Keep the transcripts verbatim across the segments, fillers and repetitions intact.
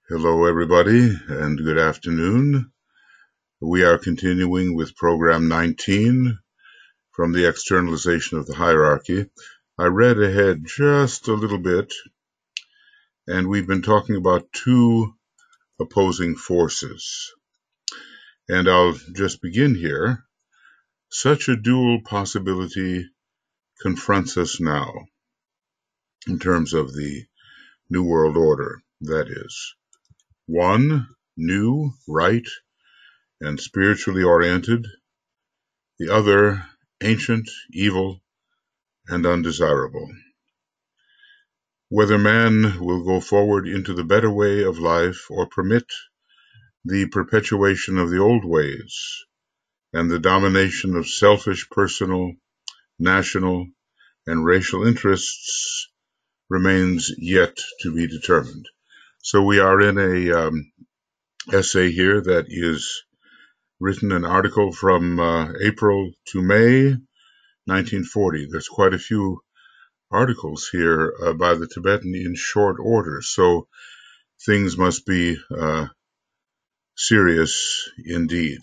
Hello, everybody, and good afternoon. We are continuing with program nineteen from the externalization of the hierarchy. I read ahead just a little bit, and we've been talking about two opposing forces. And I'll just begin here. Such a dual possibility confronts us now in terms of the New World Order, that is. One, new, right, and spiritually oriented. The other, ancient, evil, and undesirable. Whether man will go forward into the better way of life or permit the perpetuation of the old ways and the domination of selfish personal, national, and racial interests remains yet to be determined. So we are in a um, essay here that is written, an article from uh, April to May nineteen forty. There's quite a few articles here uh, by the Tibetan in short order, so things must be uh, serious indeed.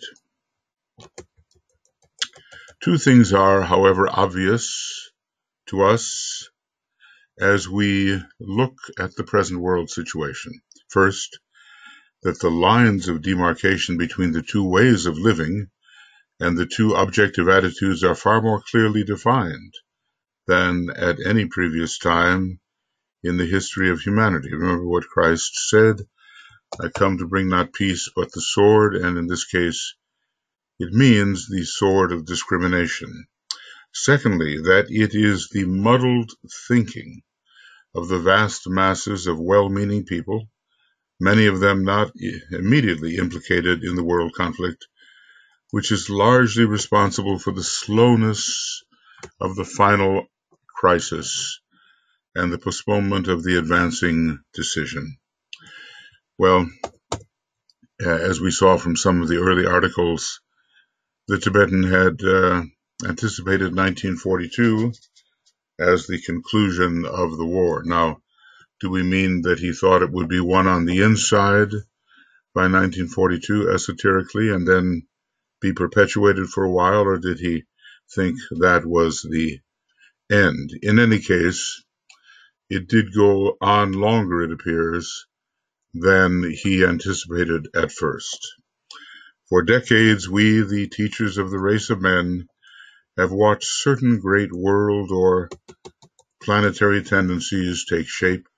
Two things are, however, obvious to us as we look at the present world situation. First, that the lines of demarcation between the two ways of living and the two objective attitudes are far more clearly defined than at any previous time in the history of humanity. Remember what Christ said, I come to bring not peace but the sword, and in this case it means the sword of discrimination. Secondly, that it is the muddled thinking of the vast masses of well-meaning people, many of them not immediately implicated in the world conflict, which is largely responsible for the slowness of the final crisis and the postponement of the advancing decision. Well, as we saw from some of the early articles, the Tibetan had uh, anticipated nineteen forty-two as the conclusion of the war. Now, do we mean that he thought it would be won on the inside by nineteen forty-two esoterically and then be perpetuated for a while, or did he think that was the end? In any case, it did go on longer, it appears, than he anticipated at first. For decades, we, the teachers of the race of men, have watched certain great world or planetary tendencies take shape,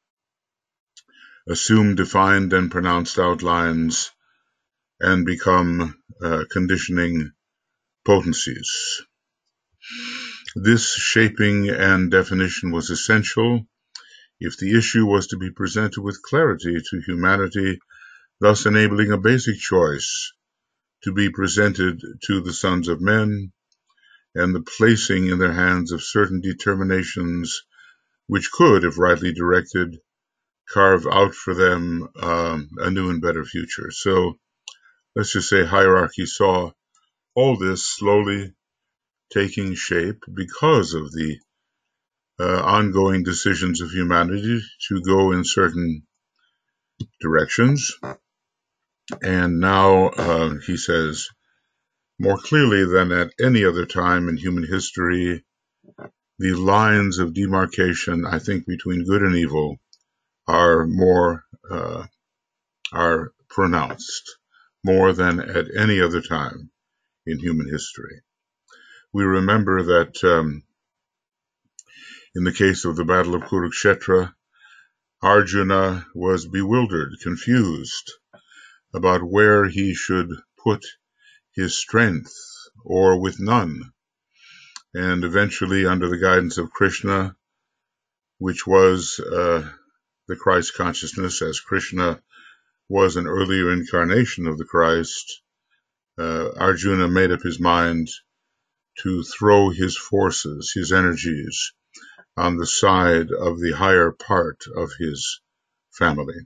assume defined and pronounced outlines, and become uh, conditioning potencies. This shaping and definition was essential if the issue was to be presented with clarity to humanity, thus enabling a basic choice to be presented to the sons of men, and the placing in their hands of certain determinations which could, if rightly directed, carve out for them um, a new and better future. So let's just say hierarchy saw all this slowly taking shape because of the uh, ongoing decisions of humanity to go in certain directions. And now, uh, he says, more clearly than at any other time in human history, the lines of demarcation, I think, between good and evil are more, uh, are pronounced, more than at any other time in human history. We remember that um, in the case of the Battle of Kurukshetra, Arjuna was bewildered, confused about where he should put his strength, or with none. And eventually, under the guidance of Krishna, which was uh, the Christ consciousness, as Krishna was an earlier incarnation of the Christ, uh, Arjuna made up his mind to throw his forces, his energies, on the side of the higher part of his family.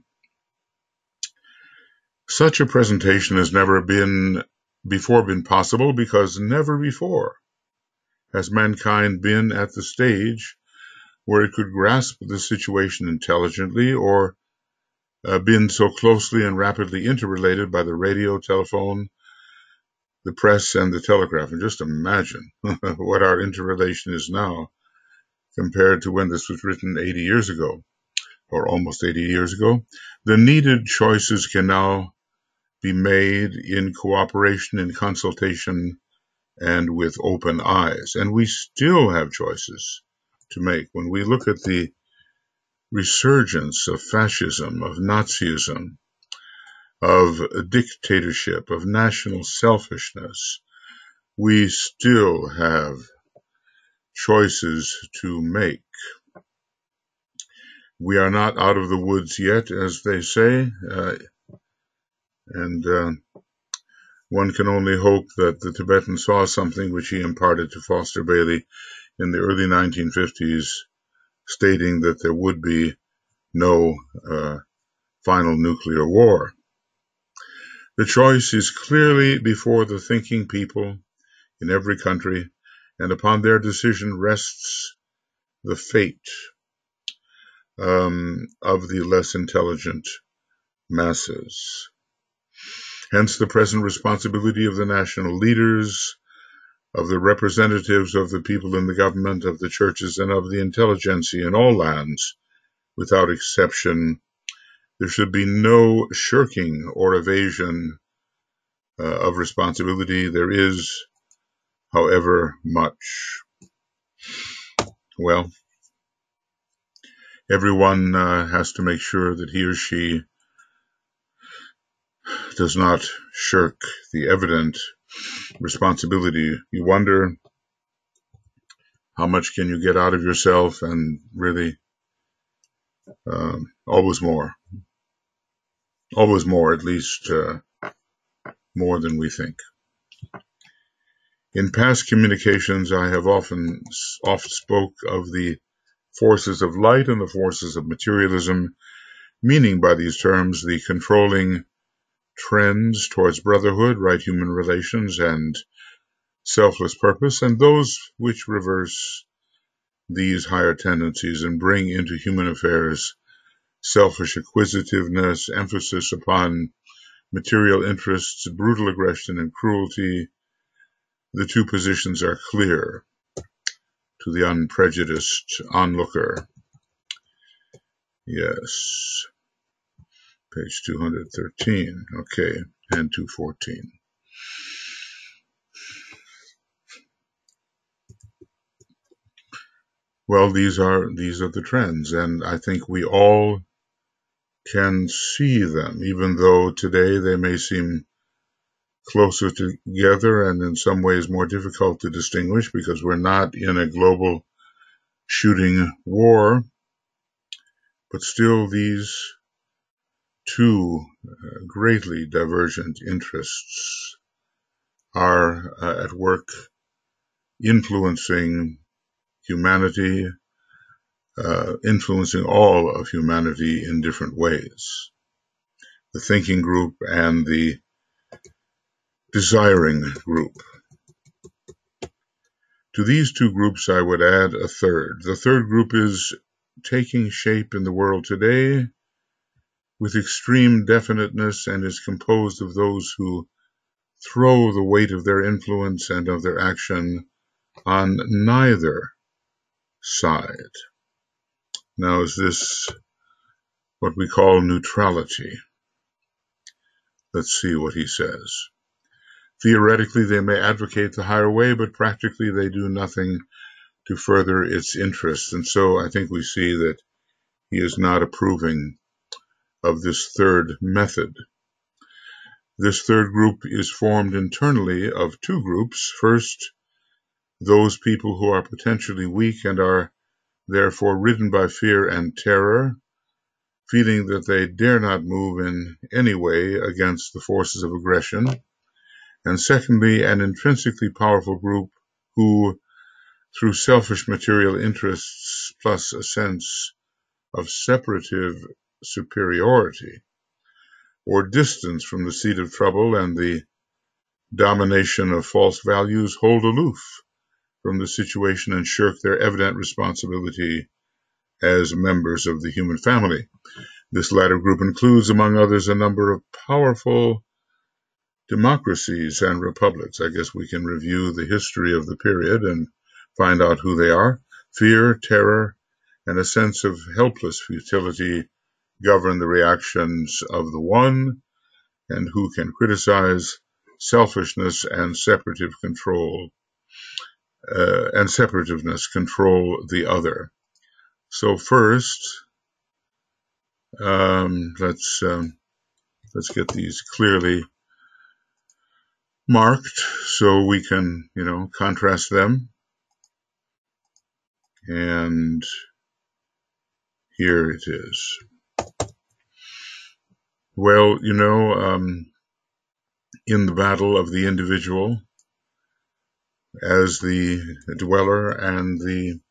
Such a presentation has never been before been possible, because never before has mankind been at the stage where it could grasp the situation intelligently or uh, been so closely and rapidly interrelated by the radio, telephone, the press, and the telegraph. And just imagine what our interrelation is now compared to when this was written eighty years ago, or almost eighty years ago. The needed choices can now be made in cooperation, in consultation, and with open eyes. And we still have choices to make. When we look at the resurgence of fascism, of Nazism, of dictatorship, of national selfishness, we still have choices to make. We are not out of the woods yet, as they say, uh, and uh, one can only hope that the Tibetan saw something which he imparted to Foster Bailey in the early nineteen fifties, stating that there would be no uh, final nuclear war. The choice is clearly before the thinking people in every country, and upon their decision rests the fate um, of the less intelligent masses. Hence the present responsibility of the national leaders, of the representatives of the people in the government, of the churches, and of the intelligentsia in all lands, without exception. There should be no shirking or evasion uh, of responsibility. There is, however, much. Well, everyone uh, has to make sure that he or she does not shirk the evident responsibility. You wonder, how much can you get out of yourself? And really, um, always more. Always more, at least uh, more than we think. In past communications, I have often oft spoke of the forces of light and the forces of materialism, meaning by these terms the controlling trends towards brotherhood, right human relations, and selfless purpose, and those which reverse these higher tendencies and bring into human affairs selfish acquisitiveness, emphasis upon material interests, brutal aggression, and cruelty. The two positions are clear to the unprejudiced onlooker. Yes. Page two hundred thirteen. Okay. And two fourteen. Well, these are these are the trends, and I think we all can see them, even though today they may seem closer together and in some ways more difficult to distinguish because we're not in a global shooting war. But still, these two uh, greatly divergent interests are uh, at work influencing humanity, uh, influencing all of humanity in different ways. The thinking group and the desiring group. To these two groups, I would add a third. The third group is taking shape in the world today with extreme definiteness and is composed of those who throw the weight of their influence and of their action on neither side. Now, is this what we call neutrality? Let's see what he says. Theoretically, they may advocate the higher way, but practically they do nothing to further its interests. And so I think we see that he is not approving of this third method. This third group is formed internally of two groups. First, those people who are potentially weak and are therefore ridden by fear and terror, feeling that they dare not move in any way against the forces of aggression. And secondly, an intrinsically powerful group who, through selfish material interests plus a sense of separative superiority or distance from the seat of trouble and the domination of false values, hold aloof from the situation and shirk their evident responsibility as members of the human family. This latter group includes, among others, a number of powerful democracies and republics. I guess we can review the history of the period and find out who they are. Fear, terror, and a sense of helpless futility govern the reactions of the one, and who can criticize selfishness and separative control uh, and separativeness control the other. So first, um, let's um, let's get these clearly marked so we can, you know, contrast them. And here it is. Well, you know, um, in the battle of the individual as the dweller and the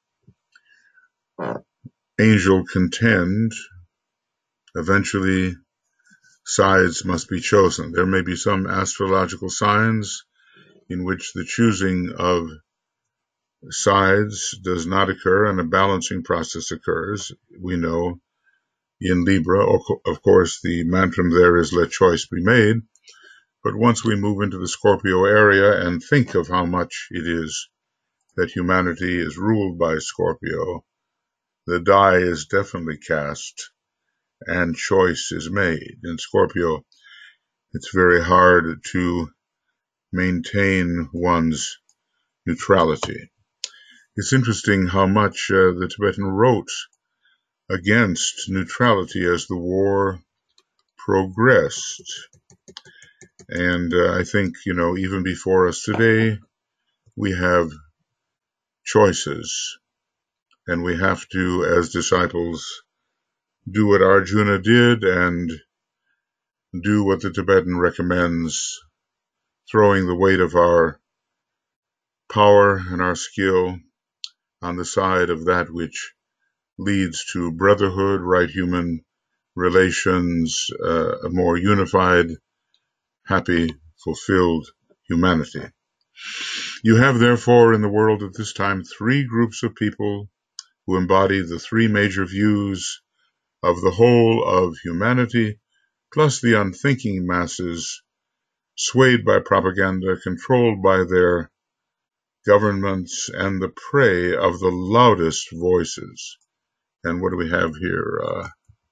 angel contend, eventually sides must be chosen. There may be some astrological signs in which the choosing of sides does not occur and a balancing process occurs. We know in Libra, of course, the mantram there is let choice be made. But once we move into the Scorpio area and think of how much it is that humanity is ruled by Scorpio, the die is definitely cast and choice is made. In Scorpio, it's very hard to maintain one's neutrality. It's interesting how much uh, the Tibetan wrote against neutrality as the war progressed. And uh, I think, you know, even before us today, we have choices. And we have to, as disciples, do what Arjuna did and do what the Tibetan recommends, throwing the weight of our power and our skill on the side of that which leads to brotherhood, right human relations, uh, a more unified, happy, fulfilled humanity. You have, therefore, in the world at this time, three groups of people who embody the three major views of the whole of humanity, plus the unthinking masses, swayed by propaganda, controlled by their governments, and the prey of the loudest voices. And what do we have here? Uh,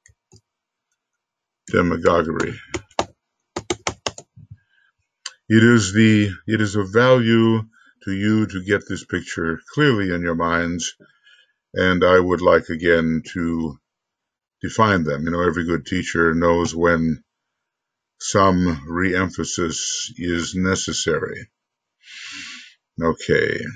demagoguery. It is the it is of value to you to get this picture clearly in your minds, and I would like again to define them. You know, every good teacher knows when some re-emphasis is necessary. Okay.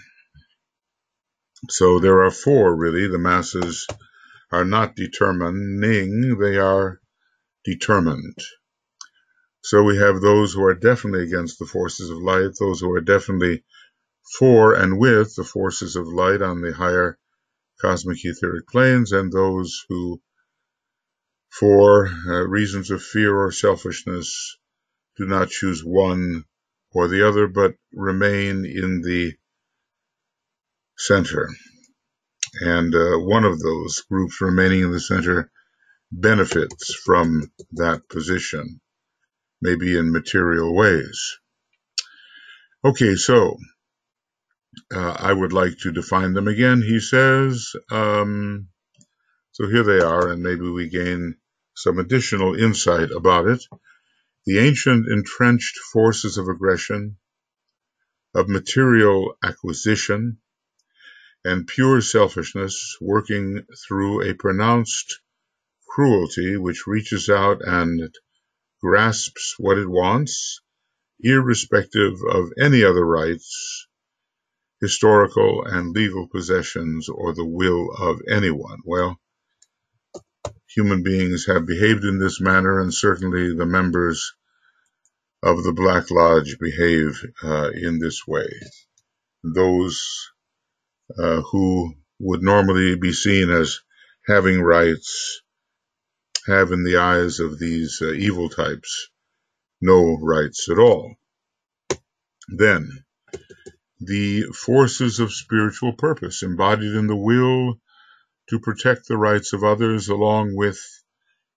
So there are four, really. The masses are not determining, they are determined. So we have those who are definitely against the forces of light, those who are definitely for and with the forces of light on the higher cosmic etheric planes, and those who, for uh, reasons of fear or selfishness, do not choose one or the other, but remain in the center. And uh, one of those groups remaining in the center benefits from that position, maybe in material ways. Okay, so uh, I would like to define them again. He says, um, so here they are, and maybe we gain some additional insight about it. The ancient entrenched forces of aggression, of material acquisition, and pure selfishness working through a pronounced cruelty which reaches out and grasps what it wants, irrespective of any other rights, historical and legal possessions, or the will of anyone. Well, human beings have behaved in this manner, and certainly the members of the Black Lodge behave uh, in this way. Those uh, who would normally be seen as having rights have, in the eyes of these uh, evil types, no rights at all. Then, the forces of spiritual purpose embodied in the will to protect the rights of others, along with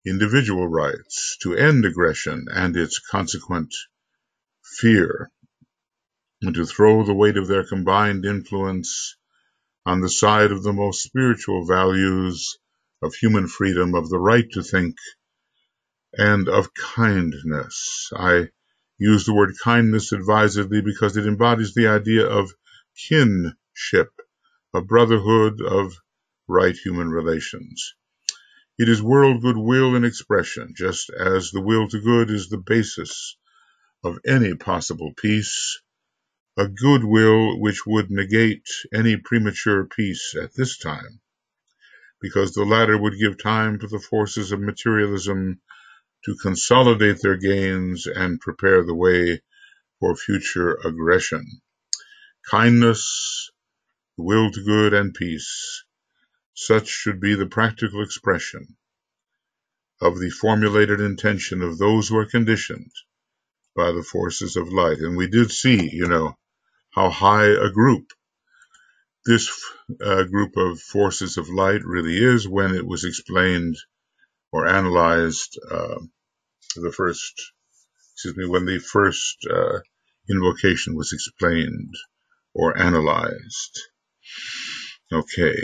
individual rights, to end aggression and its consequent fear, and to throw the weight of their combined influence on the side of the most spiritual values of human freedom, of the right to think, and of kindness. I use the word kindness advisedly because it embodies the idea of kinship, of brotherhood, of right human relations. It is world goodwill in expression, just as the will to good is the basis of any possible peace, a goodwill which would negate any premature peace at this time, because the latter would give time for the forces of materialism to consolidate their gains and prepare the way for future aggression. Kindness, will to good, and peace, such should be the practical expression of the formulated intention of those who are conditioned by the forces of light. And we did see, you know, how high a group this uh, group of forces of light really is when it was explained or analyzed uh, the first, excuse me, when the first uh, invocation was explained or analyzed. Okay.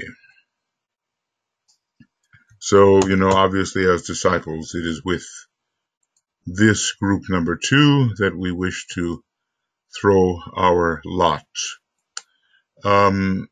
So, you know, obviously as disciples, it is with this group number two that we wish to throw our lot. Um,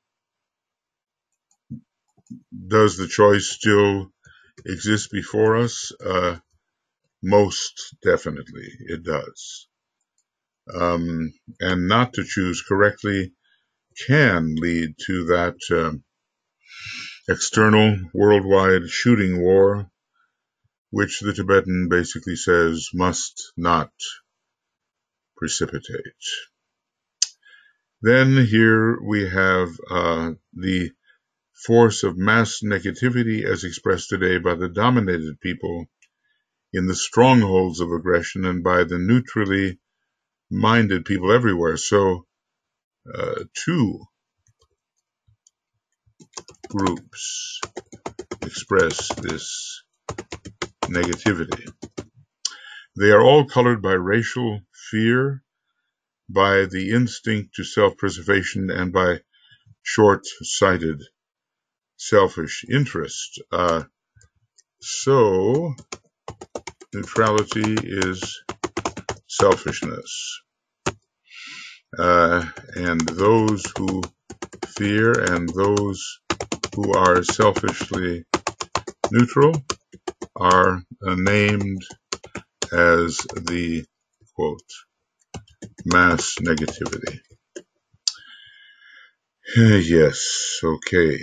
does the choice still exist before us? Uh, most definitely it does. Um, and not to choose correctly can lead to that uh, external worldwide shooting war, which the Tibetan basically says must not precipitate. Then here we have uh, the force of mass negativity as expressed today by the dominated people in the strongholds of aggression and by the neutrally minded people everywhere. So uh, two groups express this negativity. They are all colored by racial fear, by the instinct to self-preservation, and by short-sighted selfish interest. Uh, so, neutrality is selfishness. Uh, and those who fear and those who are selfishly neutral are uh, named as the, quote, mass negativity. Yes, okay.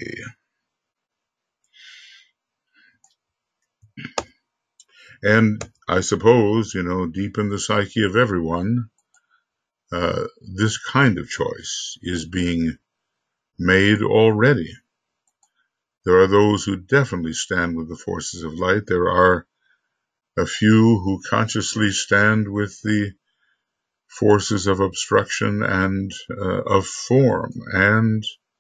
And I suppose, you know, deep in the psyche of everyone, uh, this kind of choice is being made already. There are those who definitely stand with the forces of light. There are a few who consciously stand with the forces of obstruction and uh, of form. And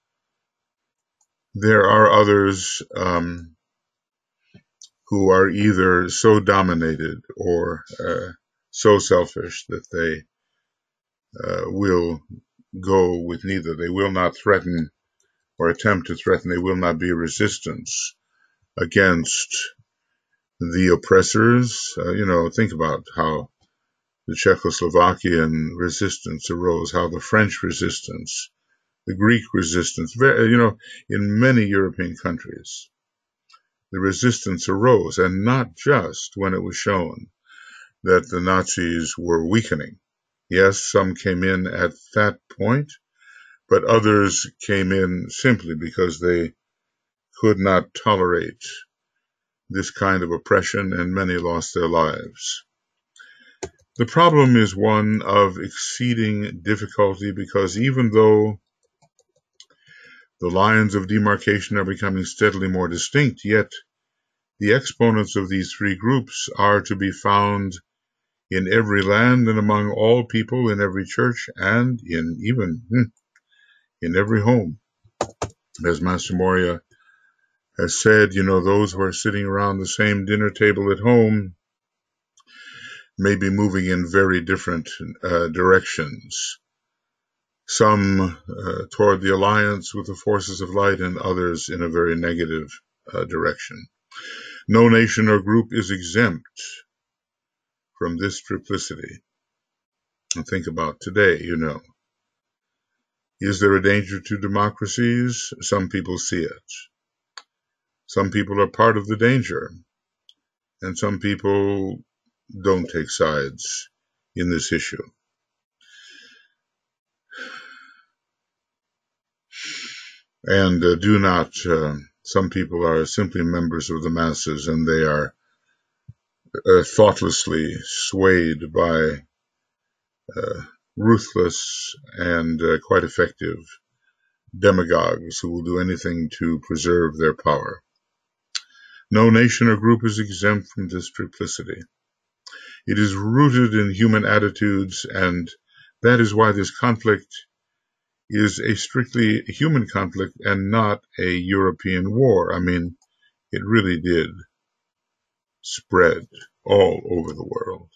there are others um, who are either so dominated or uh, so selfish that they uh, will go with neither. They will not threaten or attempt to threaten. They will not be a resistance against the oppressors. Uh, you know, think about how the Czechoslovakian resistance arose, how the French resistance, the Greek resistance, you know, in many European countries, the resistance arose, and not just when it was shown that the Nazis were weakening. Yes, some came in at that point, but others came in simply because they could not tolerate this kind of oppression, and many lost their lives. The problem is one of exceeding difficulty because even though the lines of demarcation are becoming steadily more distinct, yet the exponents of these three groups are to be found in every land and among all people, in every church, and in even hmm, in every home. As Master Moria has said, you know, those who are sitting around the same dinner table at home may be moving in very different uh, directions. Some uh, toward the alliance with the forces of light, and others in a very negative uh, direction. No nation or group is exempt from this triplicity. And think about today, you know. Is there a danger to democracies? Some people see it. Some people are part of the danger, and some people don't take sides in this issue. And uh, do not, uh, some people are simply members of the masses, and they are uh, thoughtlessly swayed by uh, ruthless and uh, quite effective demagogues who will do anything to preserve their power. No nation or group is exempt from this triplicity. It is rooted in human attitudes, and that is why this conflict is a strictly human conflict and not a European war. I mean, it really did spread all over the world.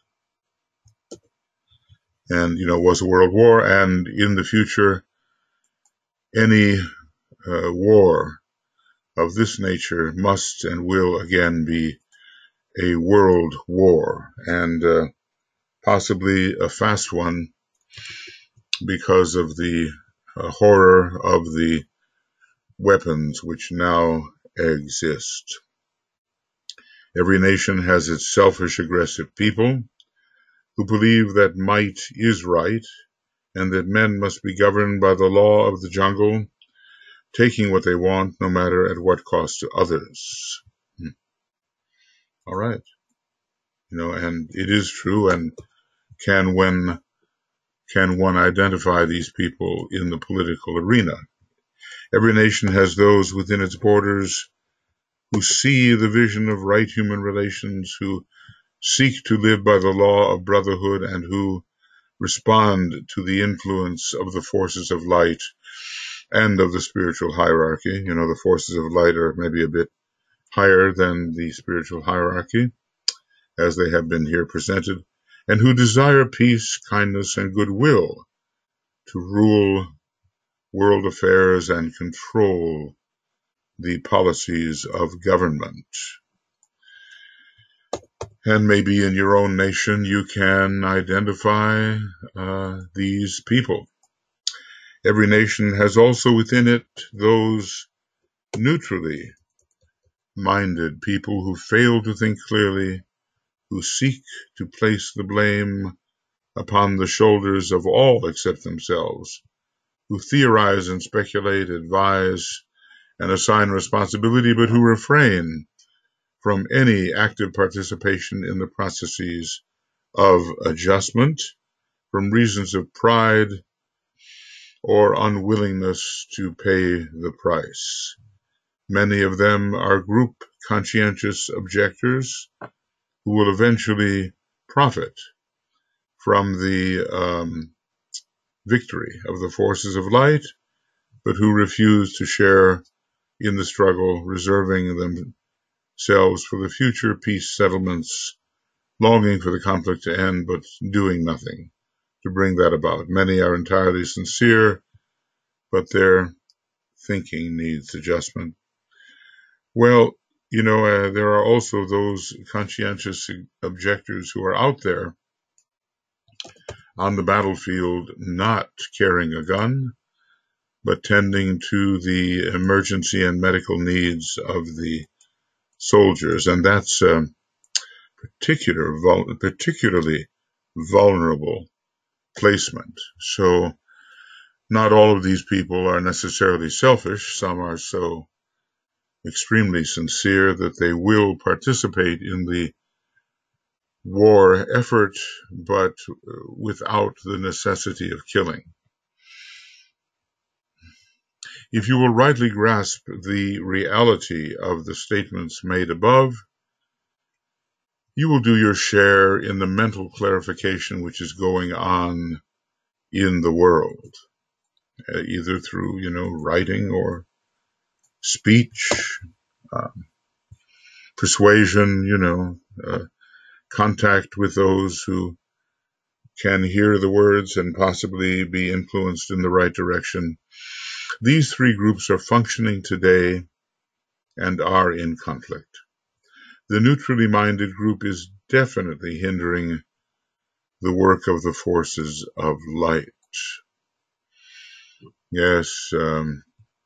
And, you know, it was a world war, and in the future, any uh, war of this nature must and will again be a world war, and uh, possibly a fast one because of the uh, horror of the weapons which now exist. Every nation has its selfish, aggressive people who believe that might is right and that men must be governed by the law of the jungle, taking what they want no matter at what cost to others. Hmm. All right. You know, and it is true, and can when can one identify these people in the political arena? Every nation has those within its borders who see the vision of right human relations, who seek to live by the law of brotherhood, and who respond to the influence of the forces of light and of the spiritual hierarchy. You know, the forces of light are maybe a bit higher than the spiritual hierarchy, as they have been here presented, and who desire peace, kindness, and goodwill to rule world affairs and control the policies of government. And maybe in your own nation you can identify uh, these people. Every nation has also within it those neutrally minded people who fail to think clearly, who seek to place the blame upon the shoulders of all except themselves, who theorize and speculate, advise, and assign responsibility, but who refrain from any active participation in the processes of adjustment from reasons of pride or unwillingness to pay the price. Many of them are group conscientious objectors who will eventually profit from the um, victory of the forces of light, but who refuse to share in the struggle, reserving themselves for the future peace settlements, longing for the conflict to end, but doing nothing to bring that about. Many are entirely sincere, but their thinking needs adjustment. Well, you know, uh, there are also those conscientious objectors who are out there on the battlefield not carrying a gun, but tending to the emergency and medical needs of the soldiers. And that's a particular, particularly vulnerable placement. So not all of these people are necessarily selfish. Some are so extremely sincere that they will participate in the war effort, but without the necessity of killing. If you will rightly grasp the reality of the statements made above, you will do your share in the mental clarification which is going on in the world, uh, either through, you know, writing or speech, uh, persuasion, you know, uh, contact with those who can hear the words and possibly be influenced in the right direction. These three groups are functioning today and are in conflict. The neutrally minded group is definitely hindering the work of the forces of light. Yes, um,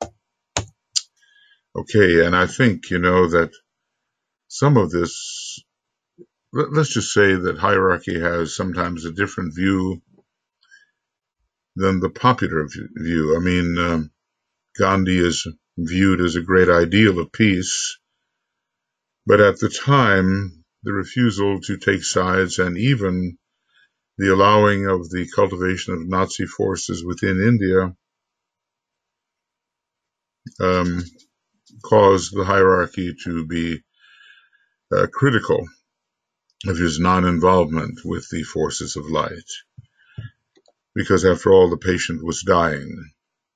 okay, and I think, you know, that some of this, let's just say that hierarchy has sometimes a different view than the popular view. I mean, um, Gandhi is viewed as a great ideal of peace, but at the time, the refusal to take sides and even the allowing of the cultivation of Nazi forces within India um, caused the hierarchy to be uh, critical of his non-involvement with the forces of light, because after all, the patient was dying,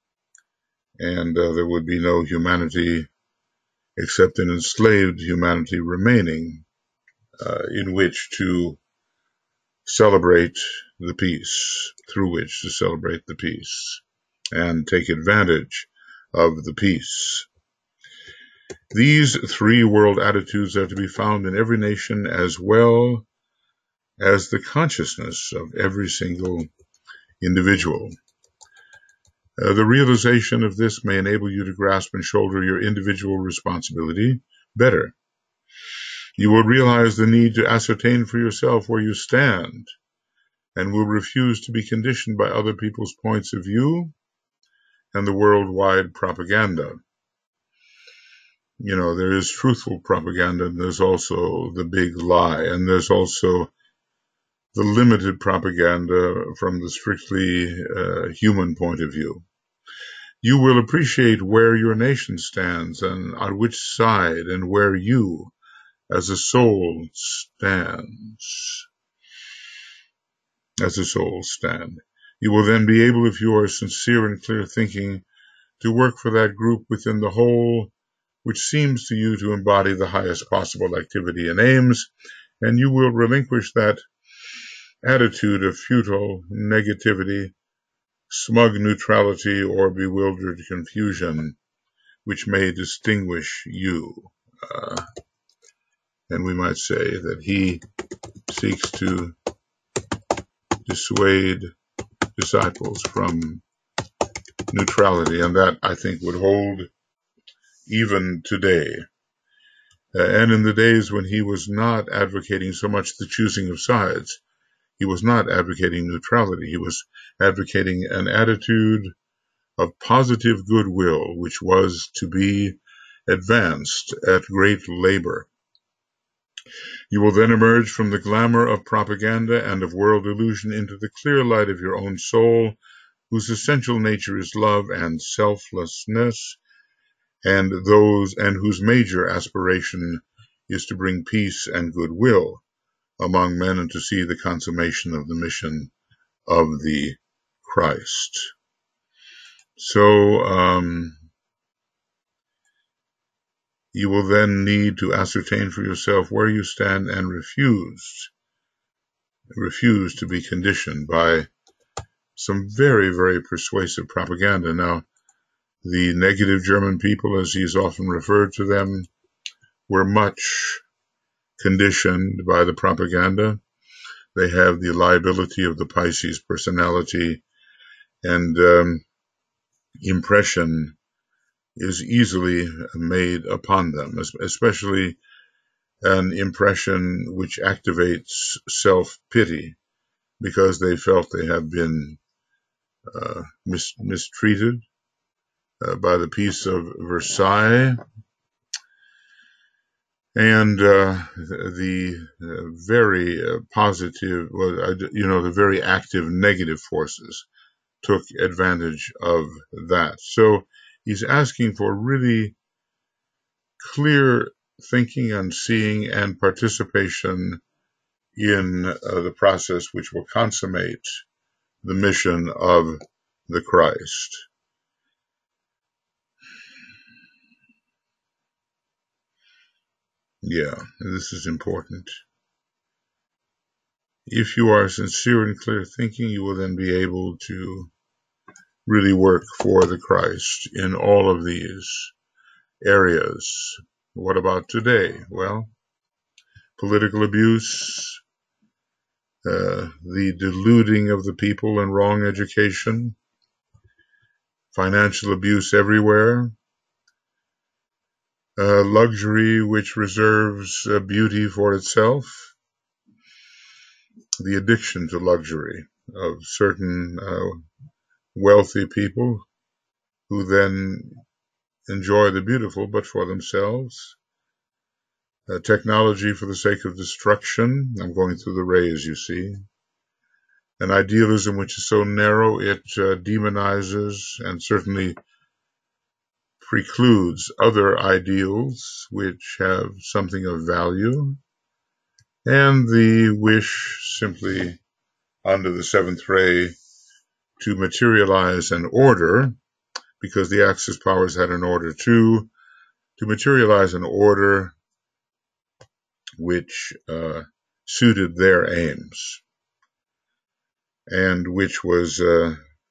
and uh, there would be no humanity except an enslaved humanity remaining uh, in which to celebrate the peace, through which to celebrate the peace and take advantage of the peace. These three world attitudes are to be found in every nation as well as the consciousness of every single individual. Uh, the realization of this may enable you to grasp and shoulder your individual responsibility better. You will realize the need to ascertain for yourself where you stand and will refuse to be conditioned by other people's points of view and the worldwide propaganda. You know, there is truthful propaganda, and there's also the big lie, and there's also the limited propaganda from the strictly uh, human point of view. You will appreciate where your nation stands and on which side, and where you, as a soul, stands. As a soul stand. You will then be able, if you are sincere and clear thinking, to work for that group within the whole, which seems to you to embody the highest possible activity and aims, and you will relinquish that attitude of futile negativity, smug neutrality, or bewildered confusion, which may distinguish you. Uh, and we might say that he seeks to dissuade disciples from neutrality, and that, I think, would hold even today. Uh, and in the days when he was not advocating so much the choosing of sides, he was not advocating neutrality. He was advocating an attitude of positive goodwill, which was to be advanced at great labor. You will then emerge from the glamour of propaganda and of world illusion into the clear light of your own soul, whose essential nature is love and selflessness, and those and whose major aspiration is to bring peace and goodwill among men and to see the consummation of the mission of the Christ. So um, you will then need to ascertain for yourself where you stand and refuse, refuse to be conditioned by some very, very persuasive propaganda. Now, the negative German people, as he's often referred to them, were much conditioned by the propaganda. They have the liability of the Pisces personality, and um, impression is easily made upon them, especially an impression which activates self-pity because they felt they have been uh, mis- mistreated uh, by the Peace of Versailles, and uh, the uh, very uh, positive, well, you know, the very active negative forces took advantage of that. So he's asking for really clear thinking and seeing and participation in uh, the process which will consummate the mission of the Christ. Yeah, this is important. If you are sincere and clear thinking, you will then be able to really work for the Christ in all of these areas. What about today? Well, political abuse, uh, the deluding of the people and wrong education, financial abuse everywhere, uh, luxury which reserves uh, beauty for itself, the addiction to luxury of certain uh, wealthy people who then enjoy the beautiful but for themselves, uh, technology for the sake of destruction. I'm going through the rays, you see. An idealism which is so narrow it uh, demonizes and certainly precludes other ideals which have something of value, and the wish simply under the seventh ray to materialize an order, because the Axis powers had an order too, to materialize an order which uh, suited their aims and which was uh,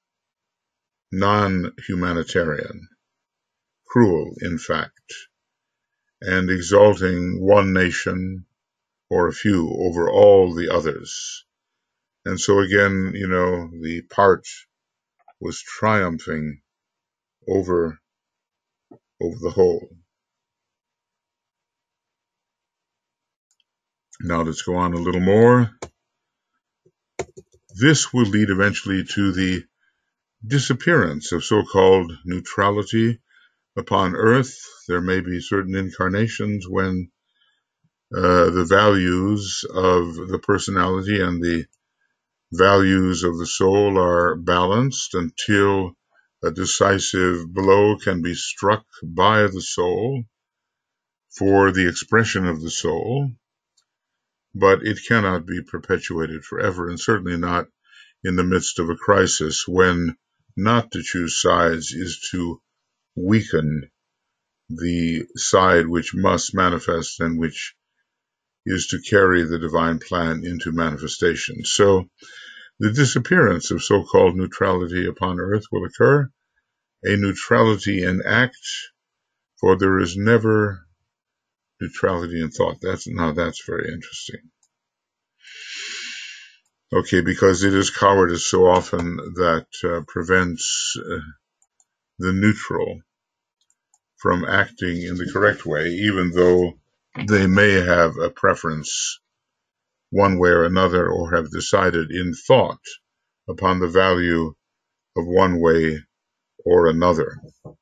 non-humanitarian, cruel in fact, and exalting one nation or a few over all the others. And so again, you know, the part was triumphing over over the whole. Now let's go on a little more. This will lead eventually to the disappearance of so-called neutrality upon Earth. There may be certain incarnations when uh, the values of the personality and the values of the soul are balanced until a decisive blow can be struck by the soul for the expression of the soul, but it cannot be perpetuated forever, and certainly not in the midst of a crisis when not to choose sides is to weaken the side which must manifest and which is to carry the divine plan into manifestation. So the disappearance of so-called neutrality upon earth will occur, a neutrality in act, for there is never neutrality in thought. That's now that's very interesting. Okay, because it is cowardice so often that uh, prevents uh, the neutral from acting in the correct way, even though they may have a preference one way or another, or have decided in thought upon the value of one way or another.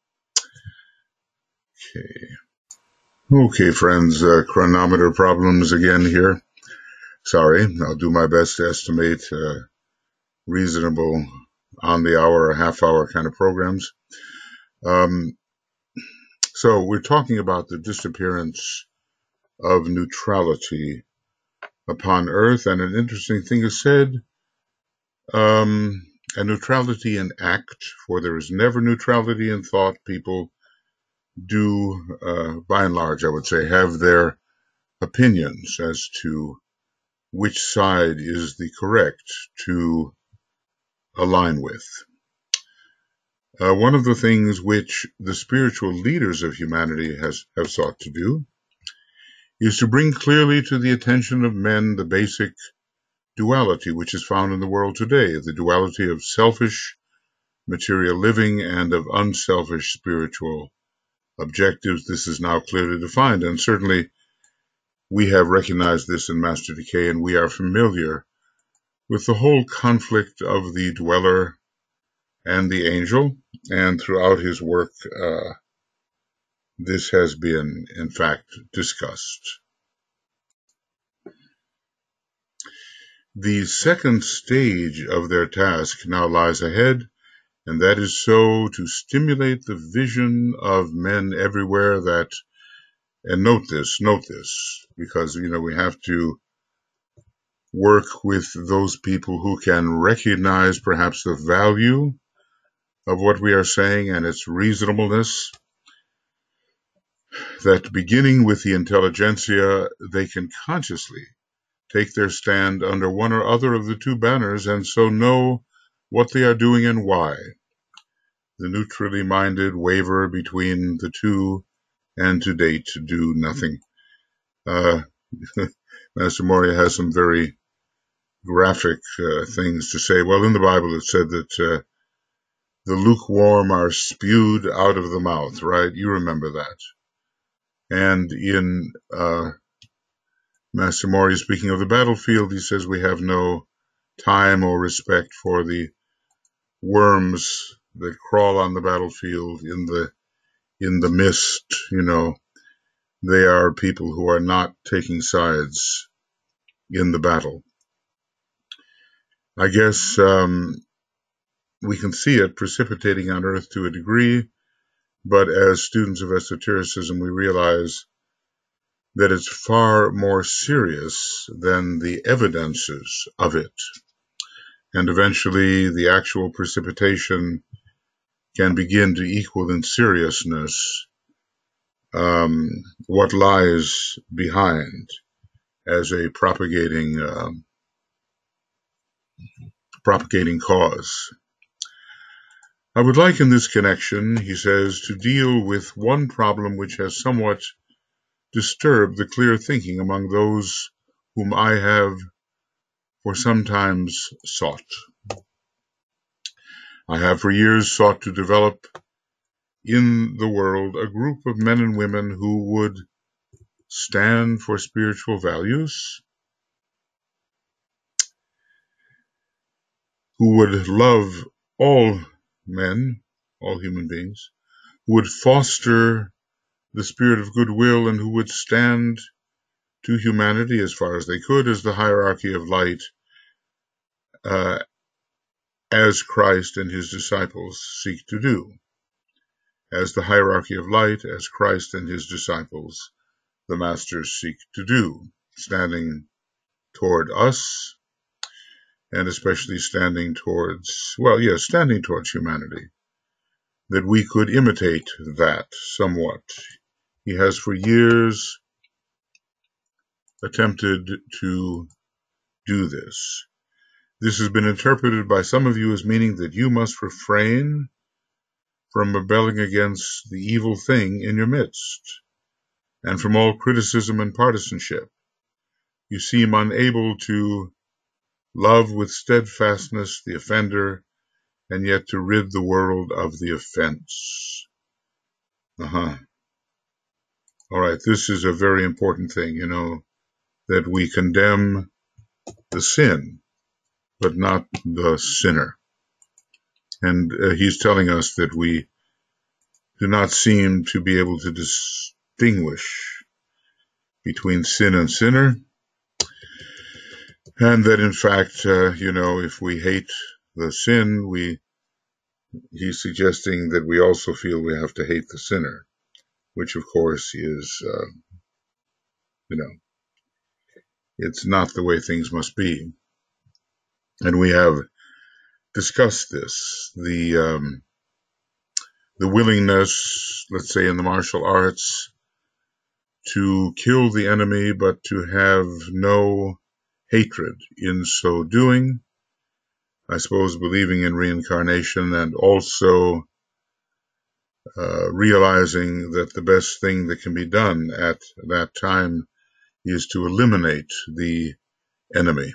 Okay, okay, friends, uh, chronometer problems again here. Sorry, I'll do my best to estimate uh, reasonable on the hour or half hour kind of programs. Um, so we're talking about the disappearance of neutrality upon Earth, and an interesting thing is said, um, a neutrality in act, for there is never neutrality in thought. People do, uh, by and large, I would say, have their opinions as to which side is the correct to align with. Uh, one of the things which the spiritual leaders of humanity has, have sought to do is to bring clearly to the attention of men the basic duality which is found in the world today, the duality of selfish material living and of unselfish spiritual objectives. This is now clearly defined, and certainly we have recognized this in Master Decay, and we are familiar with the whole conflict of the dweller and the angel, and throughout his work uh, this has been in fact discussed. The second stage of their task now lies ahead, and that is so to stimulate the vision of men everywhere that, and note this, note this, because, you know, we have to work with those people who can recognize perhaps the value of what we are saying and its reasonableness. that beginning with the intelligentsia, they can consciously take their stand under one or other of the two banners and so know what they are doing and why. The neutrally minded waver between the two and to date do nothing. Uh, Master Moria has some very graphic uh, things to say. Well, in the Bible it said that uh, the lukewarm are spewed out of the mouth, right? You remember that. And in uh, Master Moria, speaking of the battlefield, he says we have no time or respect for the worms that crawl on the battlefield in the in the mist. You know, they are people who are not taking sides in the battle. I guess um, we can see it precipitating on Earth to a degree, but as students of esotericism, we realize that it's far more serious than the evidences of it. And eventually the actual precipitation can begin to equal in seriousness um, what lies behind as a propagating uh, propagating cause. I would like in this connection, he says, to deal with one problem which has somewhat disturbed the clear thinking among those whom I have for sometimes sought. I have for years sought to develop in the world a group of men and women who would stand for spiritual values, who would love all men, all human beings, who would foster the spirit of goodwill, and who would stand to humanity as far as they could as the hierarchy of light, uh, as Christ and his disciples seek to do. As the hierarchy of light, as Christ and his disciples, the masters, seek to do, standing toward us, and especially standing towards, well, yes, standing towards humanity, that we could imitate that somewhat. He has for years attempted to do this. This has been interpreted by some of you as meaning that you must refrain from rebelling against the evil thing in your midst, and from all criticism and partisanship. You seem unable to love with steadfastness the offender, and yet to rid the world of the offense. Uh-huh. All right, this is a very important thing, you know, that we condemn the sin, but not the sinner. And uh, he's telling us that we do not seem to be able to distinguish between sin and sinner, and that in fact, uh, you know, if we hate the sin, we he's suggesting that we also feel we have to hate the sinner, which of course is, uh, you know, it's not the way things must be. And we have discussed this, the um, the willingness, let's say in the martial arts, to kill the enemy, but to have no hatred in so doing. I suppose believing in reincarnation, and also uh, realizing that the best thing that can be done at that time is to eliminate the enemy.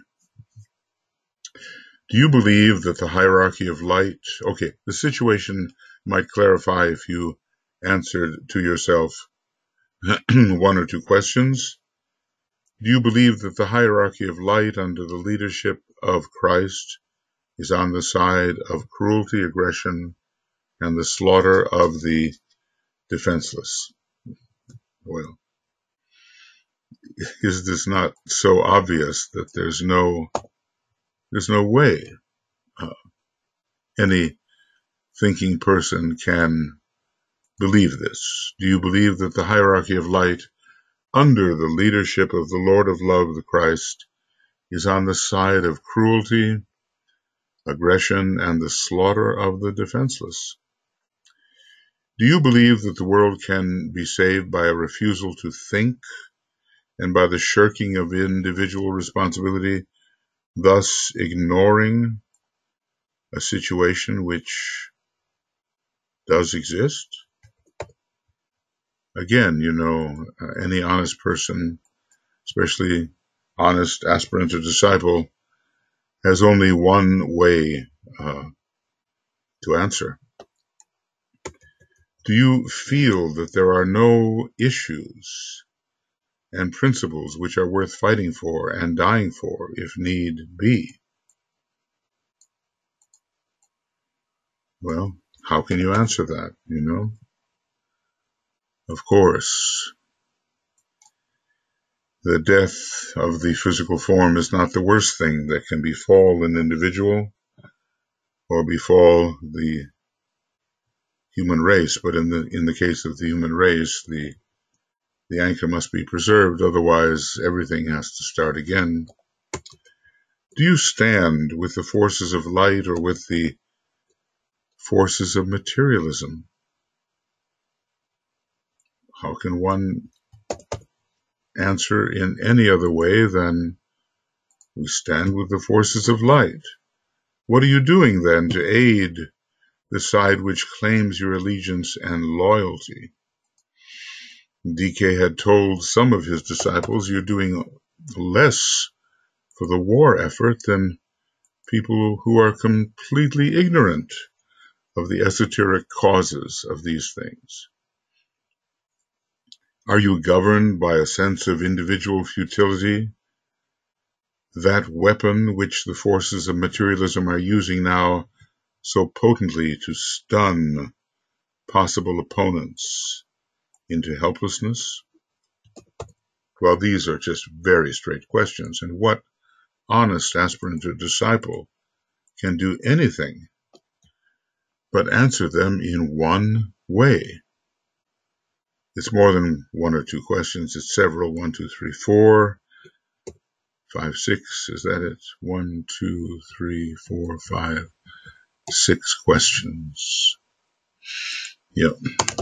Do you believe that the hierarchy of light, okay, the situation might clarify if you answered to yourself one or two questions. Do you believe that the hierarchy of light under the leadership of Christ is on the side of cruelty, aggression, and the slaughter of the defenseless? Well, is this not so obvious that there's no there's no way uh, any thinking person can believe this? Do you believe that the hierarchy of light under the leadership of the Lord of Love, the Christ, is on the side of cruelty, aggression, and the slaughter of the defenseless? Do you believe that the world can be saved by a refusal to think and by the shirking of individual responsibility, thus ignoring a situation which does exist? Again, you know, uh, any honest person, especially honest aspirant or disciple, has only one way uh, to answer. Do you feel that there are no issues and principles which are worth fighting for and dying for if need be? Well, how can you answer that, you know? Of course, the death of the physical form is not the worst thing that can befall an individual or befall the human race, but in the in the case of the human race, the the anchor must be preserved, otherwise everything has to start again. Do you stand with the forces of light or with the forces of materialism? How can one answer in any other way than we stand with the forces of light? What are you doing then to aid the side which claims your allegiance and loyalty? D K had told some of his disciples, you're doing less for the war effort than people who are completely ignorant of the esoteric causes of these things. Are you governed by a sense of individual futility, that weapon which the forces of materialism are using now so potently to stun possible opponents into helplessness? Well, these are just very straight questions, and what honest aspirant or disciple can do anything but answer them in one way? It's more than one or two questions. It's several. One, two, three, four, five, six. Is that it? One, two, three, four, five, six questions. Yep.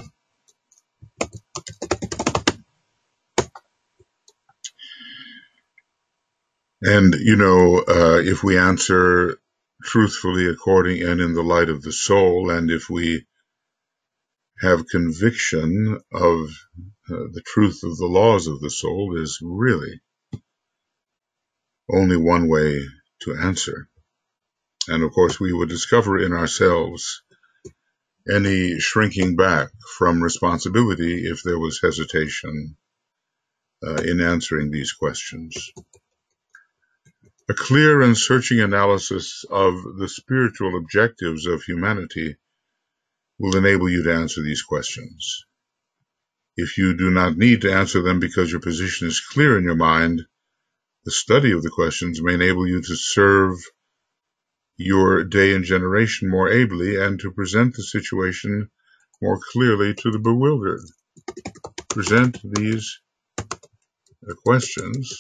And, you know, uh, if we answer truthfully according and in the light of the soul, and if we have conviction of uh, the truth of the laws of the soul, there's really only one way to answer. And of course, we would discover in ourselves any shrinking back from responsibility if there was hesitation uh, in answering these questions. A clear and searching analysis of the spiritual objectives of humanity will enable you to answer these questions. If you do not need to answer them because your position is clear in your mind, the study of the questions may enable you to serve your day and generation more ably and to present the situation more clearly to the bewildered. Present these questions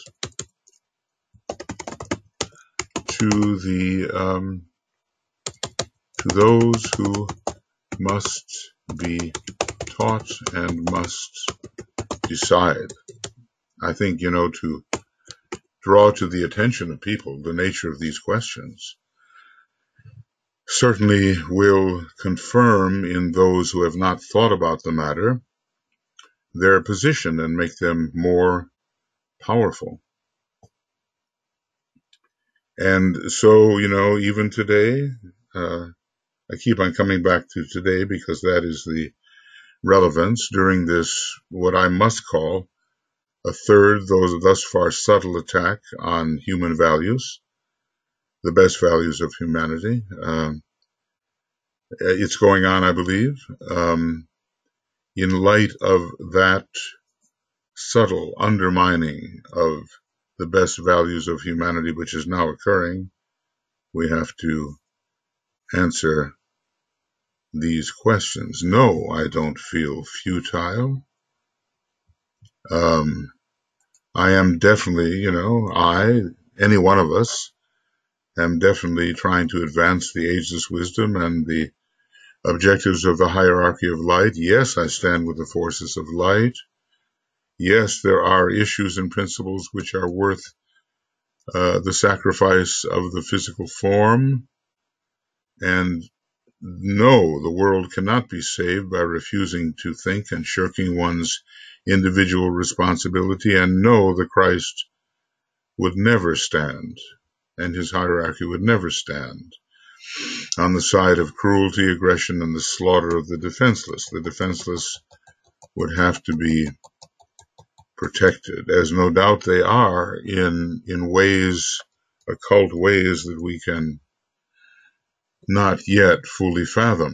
to the um, to those who must be taught and must decide. I think, you know, to draw to the attention of people the nature of these questions certainly will confirm in those who have not thought about the matter their position and make them more powerful. And so, you know, even today, uh, I keep on coming back to today because that is the relevance during this, what I must call a third, though thus far subtle attack on human values, the best values of humanity. Um, it's going on, I believe, um, in light of that subtle undermining of the best values of humanity, which is now occurring. We have to answer these questions. No, I don't feel futile. Um, I am definitely, you know, I, any one of us, am definitely trying to advance the ageless wisdom and the objectives of the hierarchy of light. Yes, I stand with the forces of light. Yes, there are issues and principles which are worth uh, the sacrifice of the physical form. And no, the world cannot be saved by refusing to think and shirking one's individual responsibility. And no, the Christ would never stand, and his hierarchy would never stand on the side of cruelty, aggression, and the slaughter of the defenseless. The defenseless would have to be protected, as no doubt they are in in ways, occult ways that we can not yet fully fathom.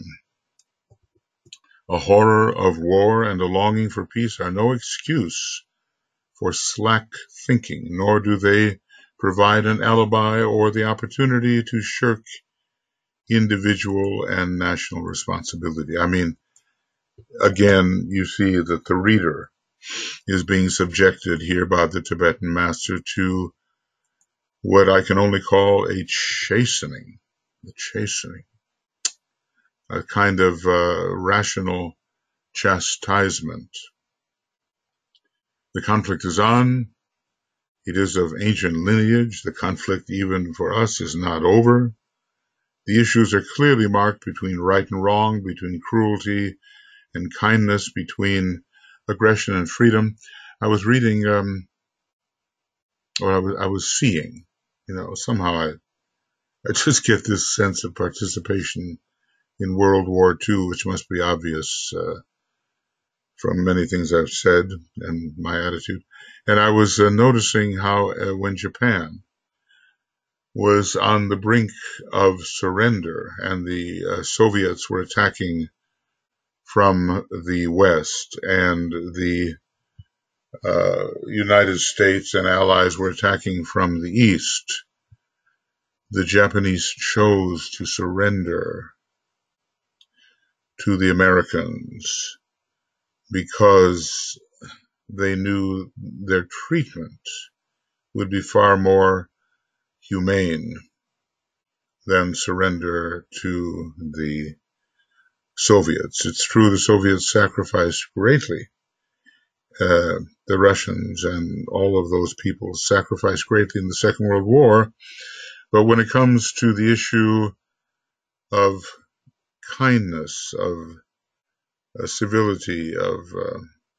A horror of war and a longing for peace are no excuse for slack thinking, nor do they provide an alibi or the opportunity to shirk individual and national responsibility. I mean, again, you see that the reader is being subjected here by the Tibetan master to what I can only call a chastening, a chastening, a kind of uh, rational chastisement. The conflict is on. It is of ancient lineage. The conflict, even for us, is not over. The issues are clearly marked between right and wrong, between cruelty and kindness, between aggression and freedom. I was reading, um, or I was, I was seeing, you know, somehow I, I just get this sense of participation in World War Two, which must be obvious uh, from many things I've said and my attitude. And I was uh, noticing how uh, when Japan was on the brink of surrender and the uh, Soviets were attacking from the West and the uh, United States and allies were attacking from the East, the Japanese chose to surrender to the Americans because they knew their treatment would be far more humane than surrender to the Soviets. It's true the Soviets sacrificed greatly. Uh, the Russians and all of those people sacrificed greatly in the Second World War. But when it comes to the issue of kindness, of uh, civility, of uh,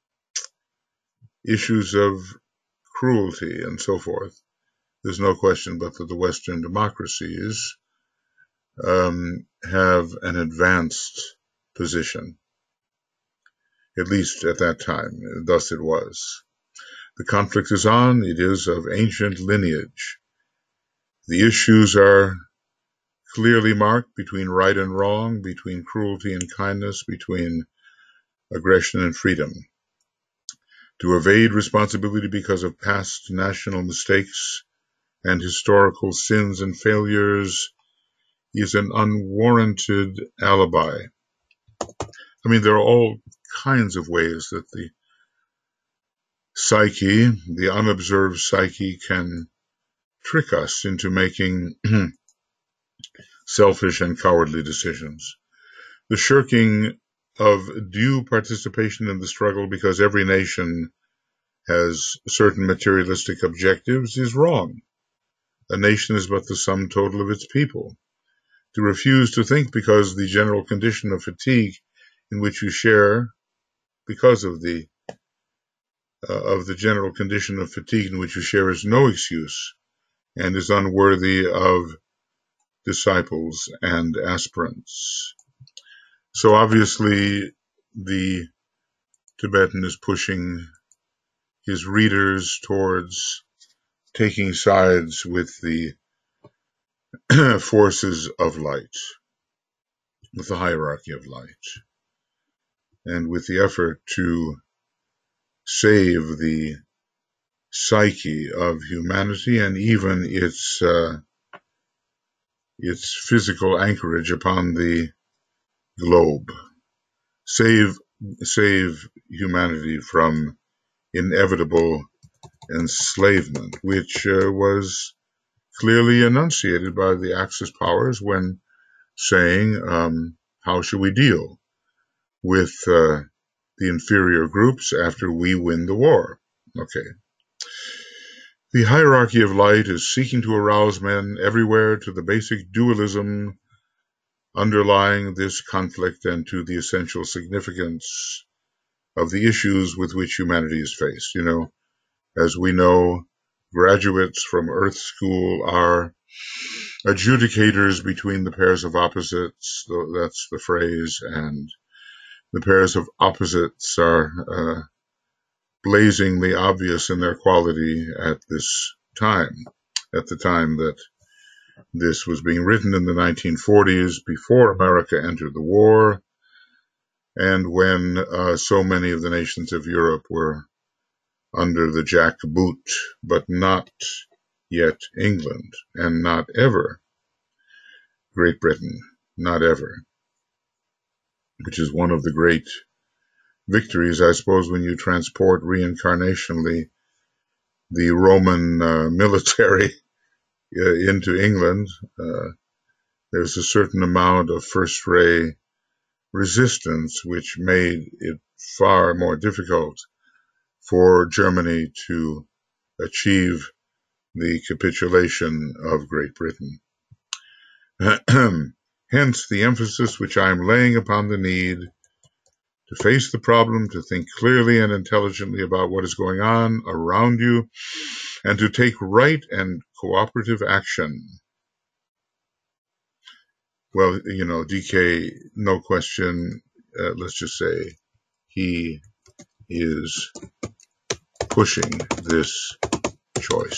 issues of cruelty and so forth, there's no question but that the Western democracies um, have an advanced position, at least at that time. Thus it was. The conflict is on. It is of ancient lineage. The issues are clearly marked between right and wrong, between cruelty and kindness, between aggression and freedom. To evade responsibility because of past national mistakes and historical sins and failures is an unwarranted alibi. I mean, there are all kinds of ways that the psyche, the unobserved psyche, can trick us into making selfish and cowardly decisions. The shirking of due participation in the struggle because every nation has certain materialistic objectives is wrong. A nation is but the sum total of its people. To refuse to think because the general condition of fatigue in which you share, because of the uh, of the general condition of fatigue in which you share is no excuse and is unworthy of disciples and aspirants. So obviously the Tibetan is pushing his readers towards taking sides with the forces of light, with the hierarchy of light, and with the effort to save the psyche of humanity and even its uh, its physical anchorage upon the globe. Save save humanity from inevitable enslavement, which uh, was clearly enunciated by the Axis powers when saying, um, how should we deal with uh, the inferior groups after we win the war? Okay. The hierarchy of light is seeking to arouse men everywhere to the basic dualism underlying this conflict and to the essential significance of the issues with which humanity is faced. You know, as we know, graduates from Earth School are adjudicators between the pairs of opposites, that's the phrase, and the pairs of opposites are uh, blazingly obvious in their quality at this time, at the time that this was being written in the nineteen forties, before America entered the war, and when uh, so many of the nations of Europe were under the jackboot, but not yet England, and not ever Great Britain, not ever, which is one of the great victories, I suppose, when you transport reincarnationally the Roman uh, military uh, into England. Uh, there's a certain amount of first ray resistance, which made it far more difficult for Germany to achieve the capitulation of Great Britain. Hence the emphasis which I am laying upon the need to face the problem, to think clearly and intelligently about what is going on around you, and to take right and cooperative action. Well, you know, D K, no question, uh, let's just say he is pushing this choice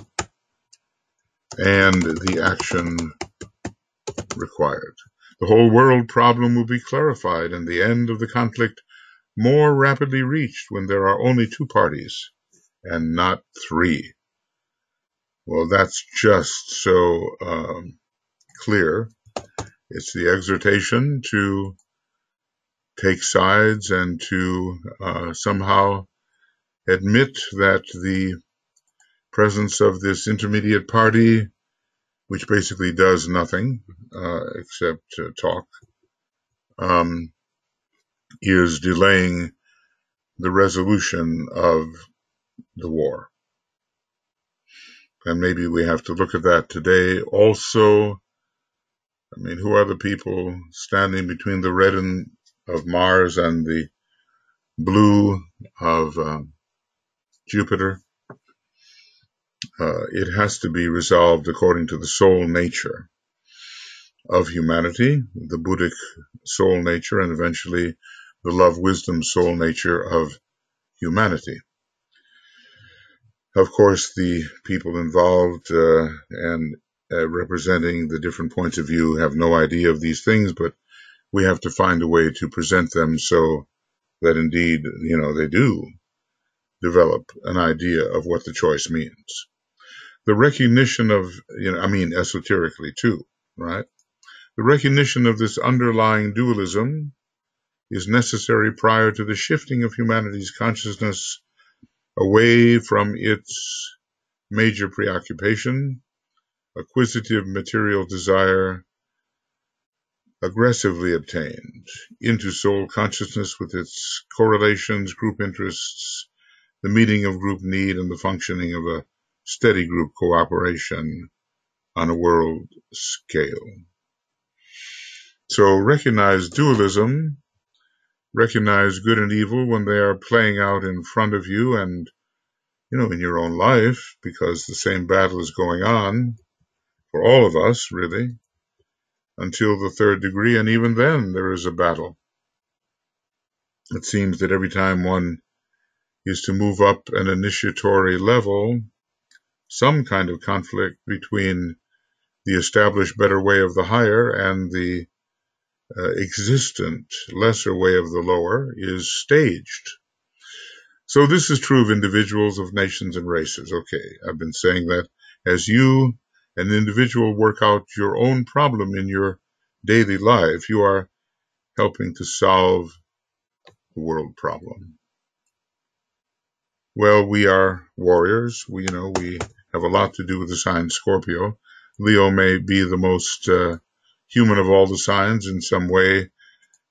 and the action required. The whole world problem will be clarified and the end of the conflict more rapidly reached when there are only two parties and not three. Well, that's just so um, clear. It's the exhortation to take sides and to uh, somehow admit that the presence of this intermediate party, which basically does nothing uh, except uh, talk, um, is delaying the resolution of the war. And maybe we have to look at that today also. I mean, who are the people standing between the red and, of Mars and the blue of uh, Jupiter? Uh, it has to be resolved according to the soul nature of humanity, the Buddhic soul nature, and eventually the love-wisdom soul nature of humanity. Of course, the people involved uh, and uh, representing the different points of view have no idea of these things, but we have to find a way to present them so that indeed, you know, they do develop an idea of what the choice means. The recognition of, you know, I mean, esoterically too, right? The recognition of this underlying dualism is necessary prior to the shifting of humanity's consciousness away from its major preoccupation, acquisitive material desire, aggressively obtained, into soul consciousness with its correlations, group interests, the meeting of group need, and the functioning of a steady group cooperation on a world scale. So recognize dualism, recognize good and evil when they are playing out in front of you and, you know, in your own life, because the same battle is going on for all of us, really, until the third degree, and even then there is a battle. It seems that every time one is to move up an initiatory level, some kind of conflict between the established better way of the higher and the uh, existent lesser way of the lower is staged. So this is true of individuals, of nations, and races. Okay, I've been saying that as you, an individual, work out your own problem in your daily life, you are helping to solve the world problem. Well, we are warriors. We, you know, we have a lot to do with the sign Scorpio. Leo may be the most uh, human of all the signs in some way,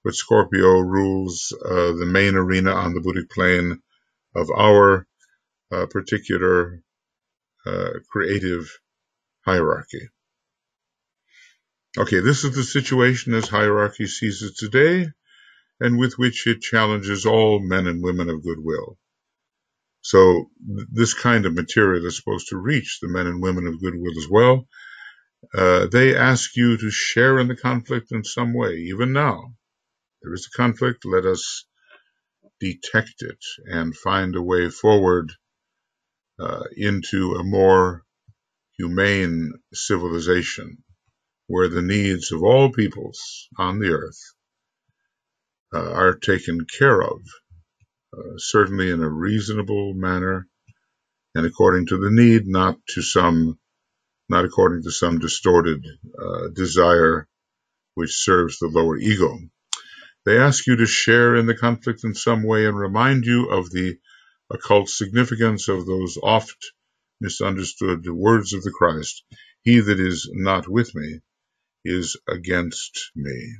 but Scorpio rules uh, the main arena on the Buddhic plane of our uh, particular uh, creative hierarchy. Okay, this is the situation as hierarchy sees it today, and with which it challenges all men and women of goodwill. So th- this kind of material is supposed to reach the men and women of goodwill as well. Uh, they ask you to share in the conflict in some way. Even now, there is a conflict. Let us detect it and find a way forward uh, into a more humane civilization where the needs of all peoples on the earth uh, are taken care of, uh, certainly in a reasonable manner and according to the need, not to some, not according to some distorted uh, desire which serves the lower ego. They ask you to share in the conflict in some way and remind you of the occult significance of those oft misunderstood words of the Christ, "He that is not with me is against me."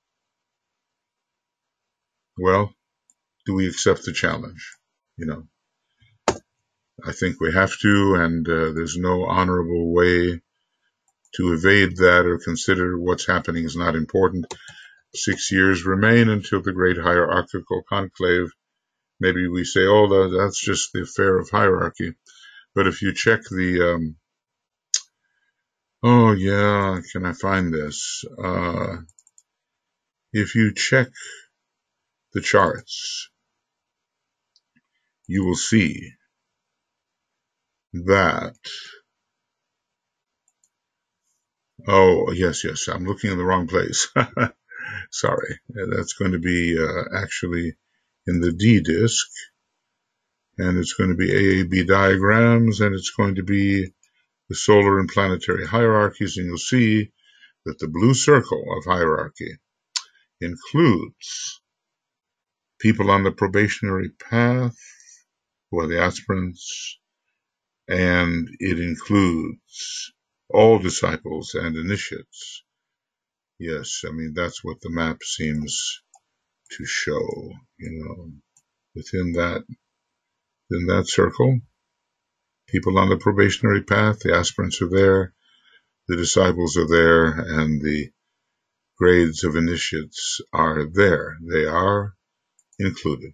Well, do we accept the challenge? You know, I think we have to, and uh, there's no honorable way to evade that or consider what's happening is not important. Six years remain until the great hierarchical conclave. Maybe we say, oh, that's just the affair of hierarchy. But if you check the, um, oh yeah, can I find this? Uh, if you check the charts, you will see that, oh, yes, yes, I'm looking in the wrong place. Sorry, that's going to be uh, actually in the D disk, and it's going to be A A B diagrams, and it's going to be the solar and planetary hierarchies, and you'll see that the blue circle of hierarchy includes people on the probationary path, who are the aspirants, and it includes all disciples and initiates. Yes, I mean, that's what the map seems to show, you know, within that, in that circle, people on the probationary path, the aspirants are there, the disciples are there, and the grades of initiates are there. They are included.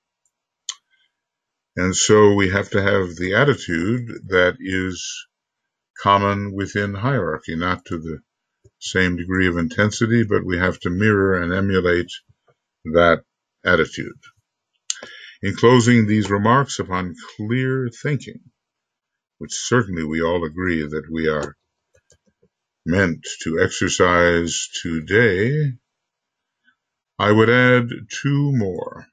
And so we have to have the attitude that is common within hierarchy, not to the same degree of intensity, but we have to mirror and emulate that attitude. In closing these remarks upon clear thinking, which certainly we all agree that we are meant to exercise today, I would add two more.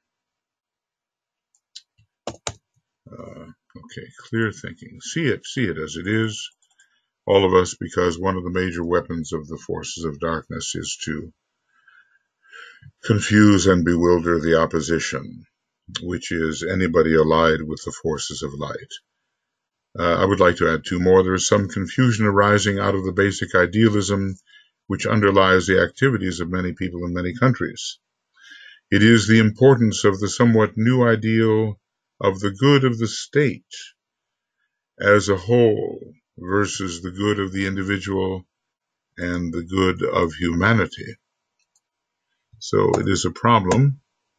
Uh, okay, clear thinking. See it, see it as it is, all of us, because one of the major weapons of the forces of darkness is to confuse and bewilder the opposition, which is anybody allied with the forces of light. Uh, I would like to add two more. There is some confusion arising out of the basic idealism which underlies the activities of many people in many countries. It is the importance of the somewhat new ideal of the good of the state as a whole versus the good of the individual and the good of humanity. So it is a problem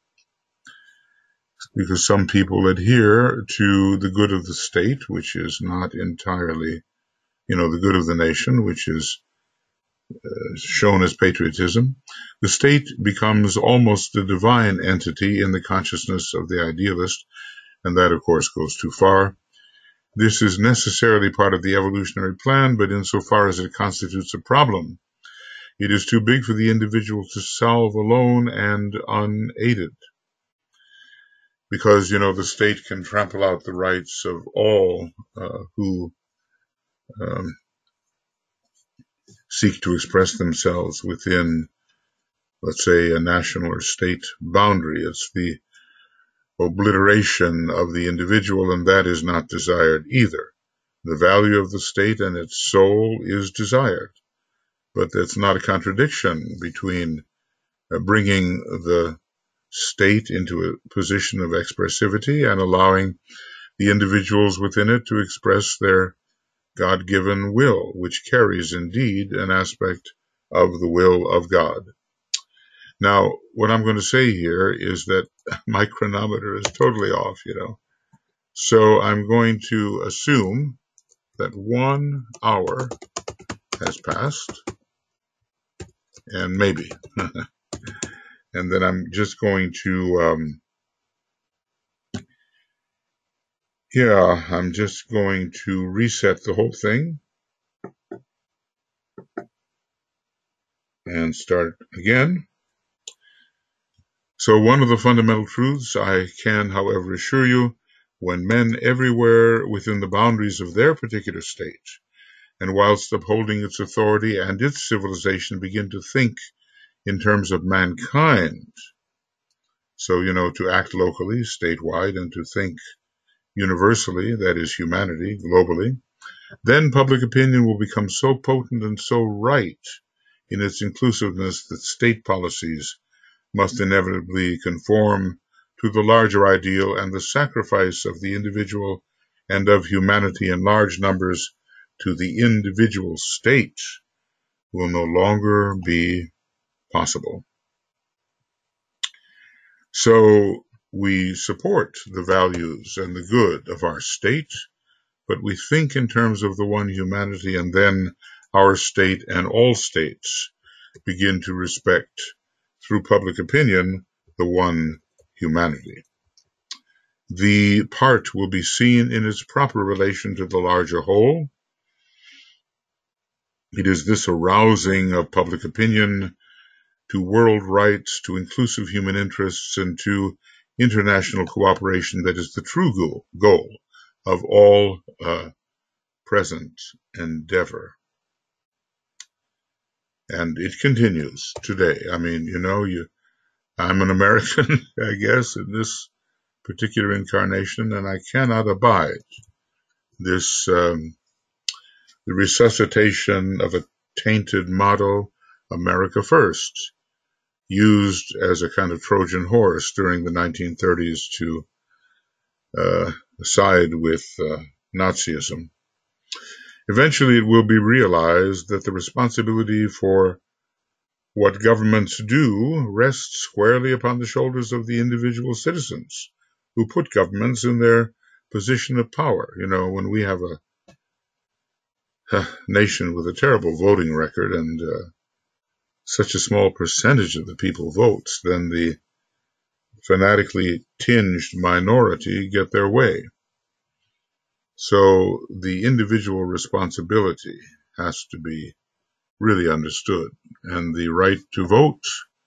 because some people adhere to the good of the state, which is not entirely, you know, the good of the nation, which is uh, shown as patriotism. The state becomes almost a divine entity in the consciousness of the idealist, and that, of course, goes too far. This is necessarily part of the evolutionary plan, but insofar as it constitutes a problem, it is too big for the individual to solve alone and unaided. Because, you know, the state can trample out the rights of all uh, who um, seek to express themselves within, let's say, a national or state boundary. It's the obliteration of the individual, and that is not desired either. The value of the state and its soul is desired, but that's not a contradiction between uh, bringing the state into a position of expressivity and allowing the individuals within it to express their God-given will, which carries indeed an aspect of the will of God. Now, what I'm going to say here is that my chronometer is totally off, you know. So I'm going to assume that one hour has passed, and maybe. And then I'm just going to, um, yeah, I'm just going to reset the whole thing and start again. So one of the fundamental truths I can, however, assure you, when men everywhere within the boundaries of their particular state, and whilst upholding its authority and its civilization, begin to think in terms of mankind, so, you know, to act locally, statewide, and to think universally, that is humanity, globally, then public opinion will become so potent and so right in its inclusiveness that state policies must inevitably conform to the larger ideal, and the sacrifice of the individual and of humanity in large numbers to the individual state will no longer be possible. So we support the values and the good of our state, but we think in terms of the one humanity, and then our state and all states begin to respect, through public opinion, the one humanity. The part will be seen in its proper relation to the larger whole. It is this arousing of public opinion to world rights, to inclusive human interests, and to international cooperation that is the true goal, goal of all uh, present endeavor. And it continues today. I mean, you know, you, I'm an American, I guess, in this particular incarnation, and I cannot abide this, um, the resuscitation of a tainted motto, America First, used as a kind of Trojan horse during the nineteen thirties to uh, side with uh, Nazism. Eventually, it will be realized that the responsibility for what governments do rests squarely upon the shoulders of the individual citizens who put governments in their position of power. You know, when we have a, a nation with a terrible voting record and uh, such a small percentage of the people votes, then the fanatically tinged minority get their way. So the individual responsibility has to be really understood, and the right to vote,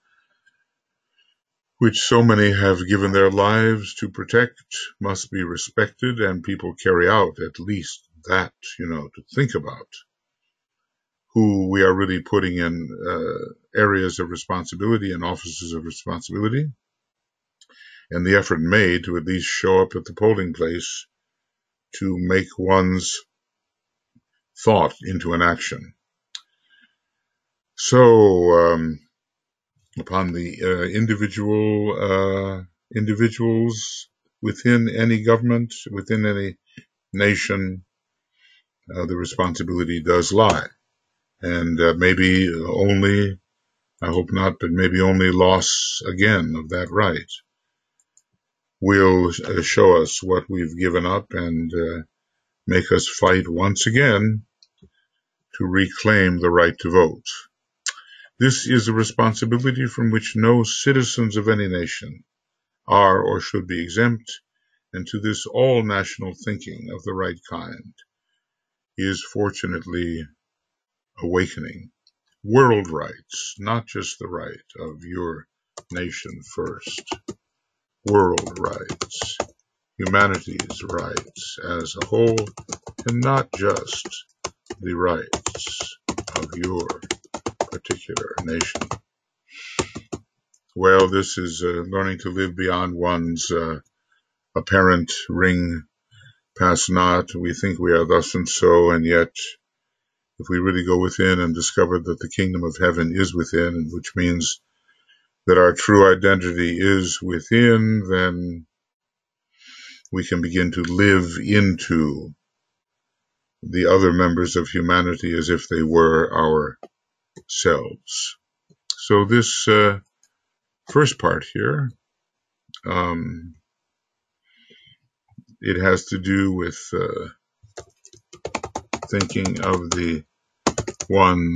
which so many have given their lives to protect, must be respected, and people carry out at least that, you know, to think about who we are really putting in uh, areas of responsibility and offices of responsibility, and the effort made to at least show up at the polling place to make one's thought into an action. So, um, upon the uh, individual uh, individuals within any government, within any nation, uh, the responsibility does lie. And uh, maybe only, I hope not, but maybe only loss again of that right will uh, show us what we've given up and uh, make us fight once again to reclaim the right to vote. This is a responsibility from which no citizens of any nation are or should be exempt, and to this all national thinking of the right kind is fortunately awakening. World rights, not just the right of your nation first. World rights, humanity's rights as a whole, and not just the rights of your particular nation. Well, this is uh, learning to live beyond one's uh, apparent ring pass not. We think we are thus and so, and yet if we really go within and discover that the kingdom of heaven is within, which means that our true identity is within, then we can begin to live into the other members of humanity as if they were ourselves. So this uh, first part here, um, it has to do with uh, thinking of the one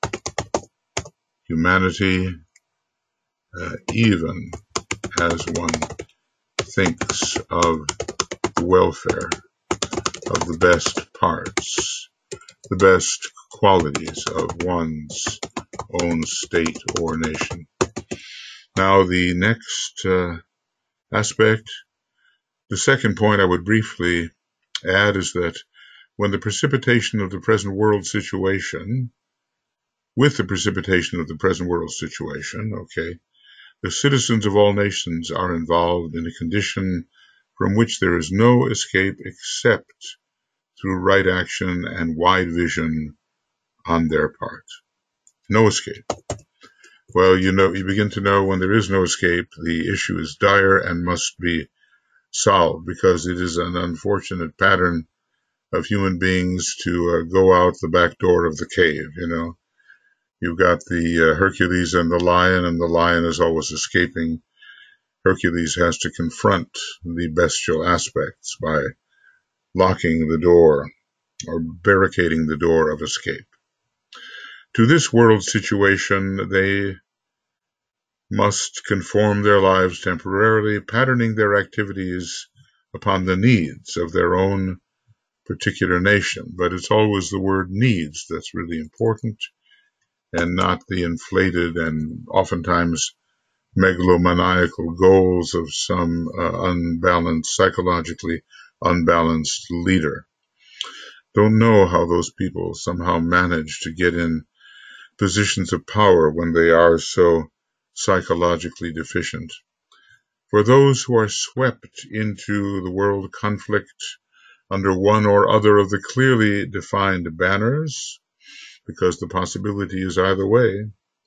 humanity, uh, even as one thinks of the welfare of the best parts, the best qualities of one's own state or nation. Now, the next uh, aspect, the second point I would briefly add is that when the precipitation of the present world situation, with the precipitation of the present world situation, okay, the citizens of all nations are involved in a condition from which there is no escape except through right action and wide vision on their part. No escape. Well, you know, you begin to know when there is no escape, the issue is dire and must be solved, because it is an unfortunate pattern of human beings to uh, go out the back door of the cave, you know. You've got the uh, Hercules and the lion, and the lion is always escaping. Hercules has to confront the bestial aspects by locking the door or barricading the door of escape. To this world situation, they must conform their lives temporarily, patterning their activities upon the needs of their own particular nation. But it's always the word needs that's really important, and not the inflated and oftentimes megalomaniacal goals of some uh, unbalanced, psychologically unbalanced leader. Don't know how those people somehow manage to get in positions of power when they are so psychologically deficient. For those who are swept into the world conflict under one or other of the clearly defined banners, because the possibility is either way,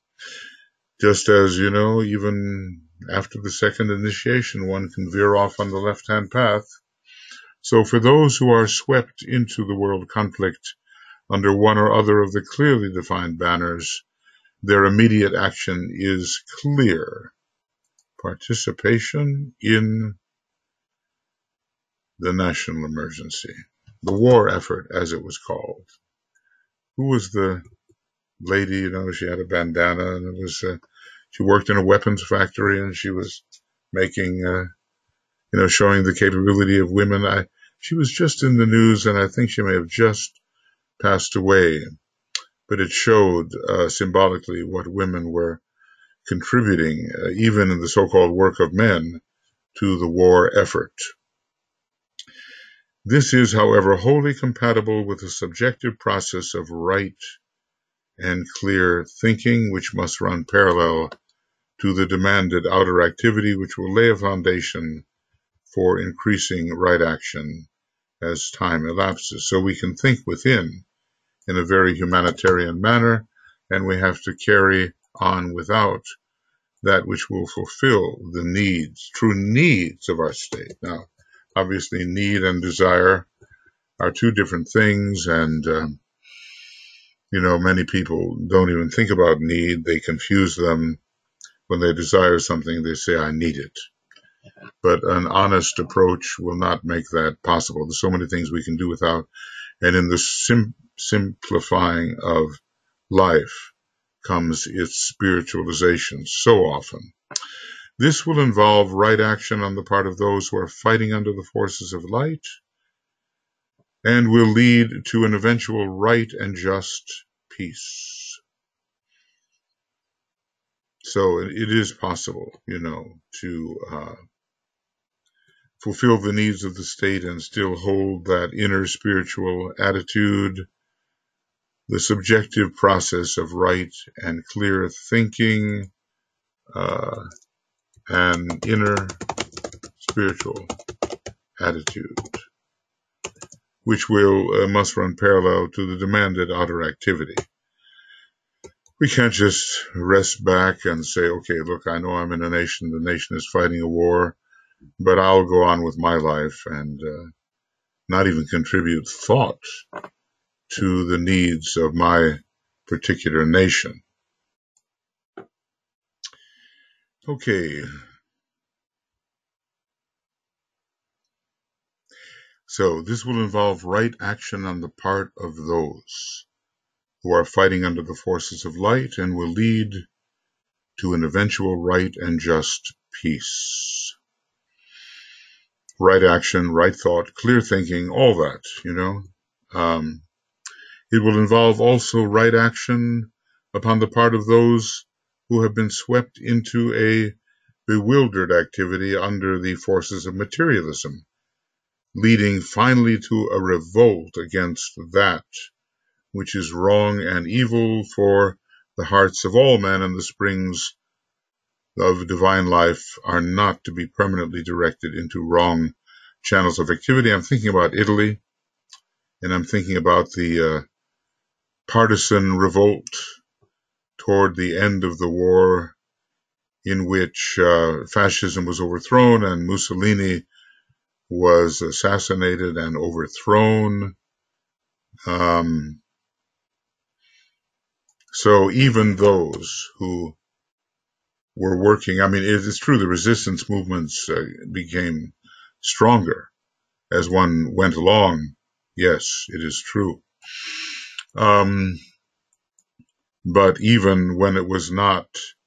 just as, you know, even after the second initiation, one can veer off on the left-hand path. So for those who are swept into the world conflict under one or other of the clearly defined banners, their immediate action is clear: participation in the national emergency, the war effort, as it was called. Who was the lady? You know, she had a bandana, and it was uh, she worked in a weapons factory, and she was making, uh, you know, showing the capability of women. I, she was just in the news, and I think she may have just passed away, but it showed uh, symbolically what women were contributing, uh, even in the so-called work of men, to the war effort. This is, however, wholly compatible with the subjective process of right and clear thinking, which must run parallel to the demanded outer activity, which will lay a foundation for increasing right action as time elapses. So we can think within in a very humanitarian manner, and we have to carry on without that which will fulfill the needs, true needs of our state. Now, obviously, need and desire are two different things, and um, you know, many people don't even think about need. They confuse them. When they desire something, they say, I need it. But an honest approach will not make that possible. There's so many things we can do without. And in the sim- simplifying of life comes its spiritualization so often. This will involve right action on the part of those who are fighting under the forces of light, and will lead to an eventual right and just peace. So it is possible, you know, to uh, fulfill the needs of the state and still hold that inner spiritual attitude, the subjective process of right and clear thinking, uh, and inner spiritual attitude, which will uh, must run parallel to the demanded outer activity. we can't just rest back and say, okay, look, I know I'm in a nation, the nation is fighting a war, but I'll go on with my life and uh, not even contribute thought to the needs of my particular nation. Okay. So this will involve right action on the part of those who are fighting under the forces of light and will lead to an eventual right and just peace. Right action, right thought, clear thinking, all that, you know. Um, it will involve also right action upon the part of those who have been swept into a bewildered activity under the forces of materialism, leading finally to a revolt against that which is wrong and evil, for the hearts of all men and the springs of divine life are not to be permanently directed into wrong channels of activity. I'm thinking about Italy, and I'm thinking about the uh, partisan revolt toward the end of the war, in which uh, fascism was overthrown and Mussolini was assassinated and overthrown. Um, so even those who were working, I mean, it is true the resistance movements uh, became stronger as one went along. Yes, it is true. Um, but even when it was not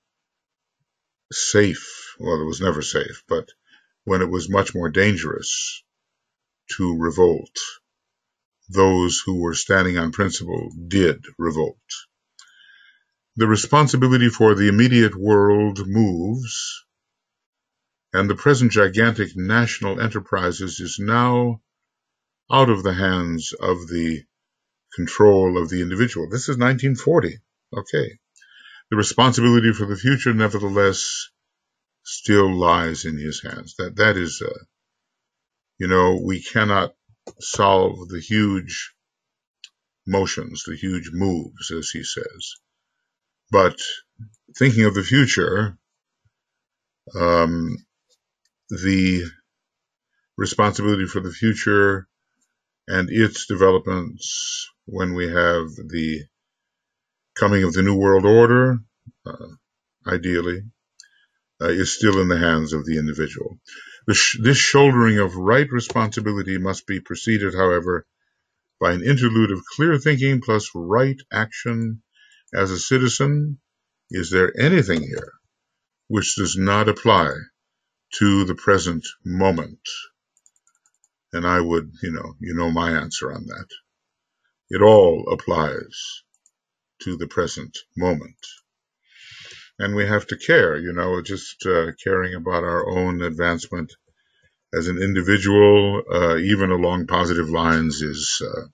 safe, well, it was never safe, but when it was much more dangerous to revolt, those who were standing on principle did revolt. The responsibility for the immediate world moves, and the present gigantic national enterprises is now out of the hands of the control of the individual. This is nineteen forty. Okay. The responsibility for the future, nevertheless, still lies in his hands. That that is, uh, you know, we cannot solve the huge motions, the huge moves, as he says. But thinking of the future, um, the responsibility for the future and its developments when we have the coming of the New World Order, uh, ideally, uh, is still in the hands of the individual. This, this shouldering of right responsibility must be preceded, however, by an interlude of clear thinking plus right action as a citizen. Is there anything here which does not apply to the present moment? And I would, you know, you know my answer on that. It all applies to the present moment. And we have to care, you know, just uh, caring about our own advancement as an individual, uh, even along positive lines, is uh,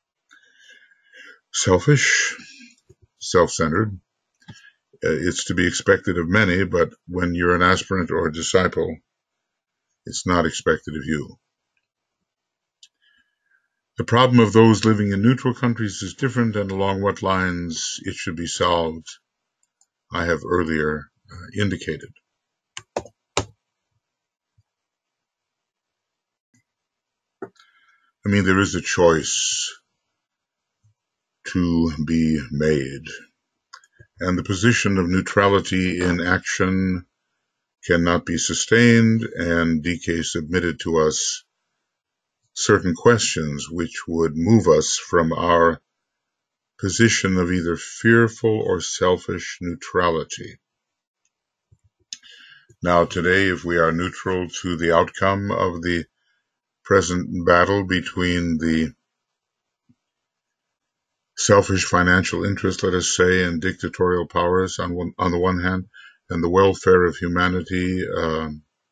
selfish, self-centered. Uh, it's to be expected of many, but when you're an aspirant or a disciple, it's not expected of you. The problem of those living in neutral countries is different, and along what lines it should be solved, I have earlier uh, indicated. I mean, there is a choice to be made, and the position of neutrality in action cannot be sustained, and D K submitted to us certain questions which would move us from our position of either fearful or selfish neutrality. Now, today, if we are neutral to the outcome of the present battle between the selfish financial interest, let us say, and dictatorial powers on one, on the one hand, and the welfare of humanity uh,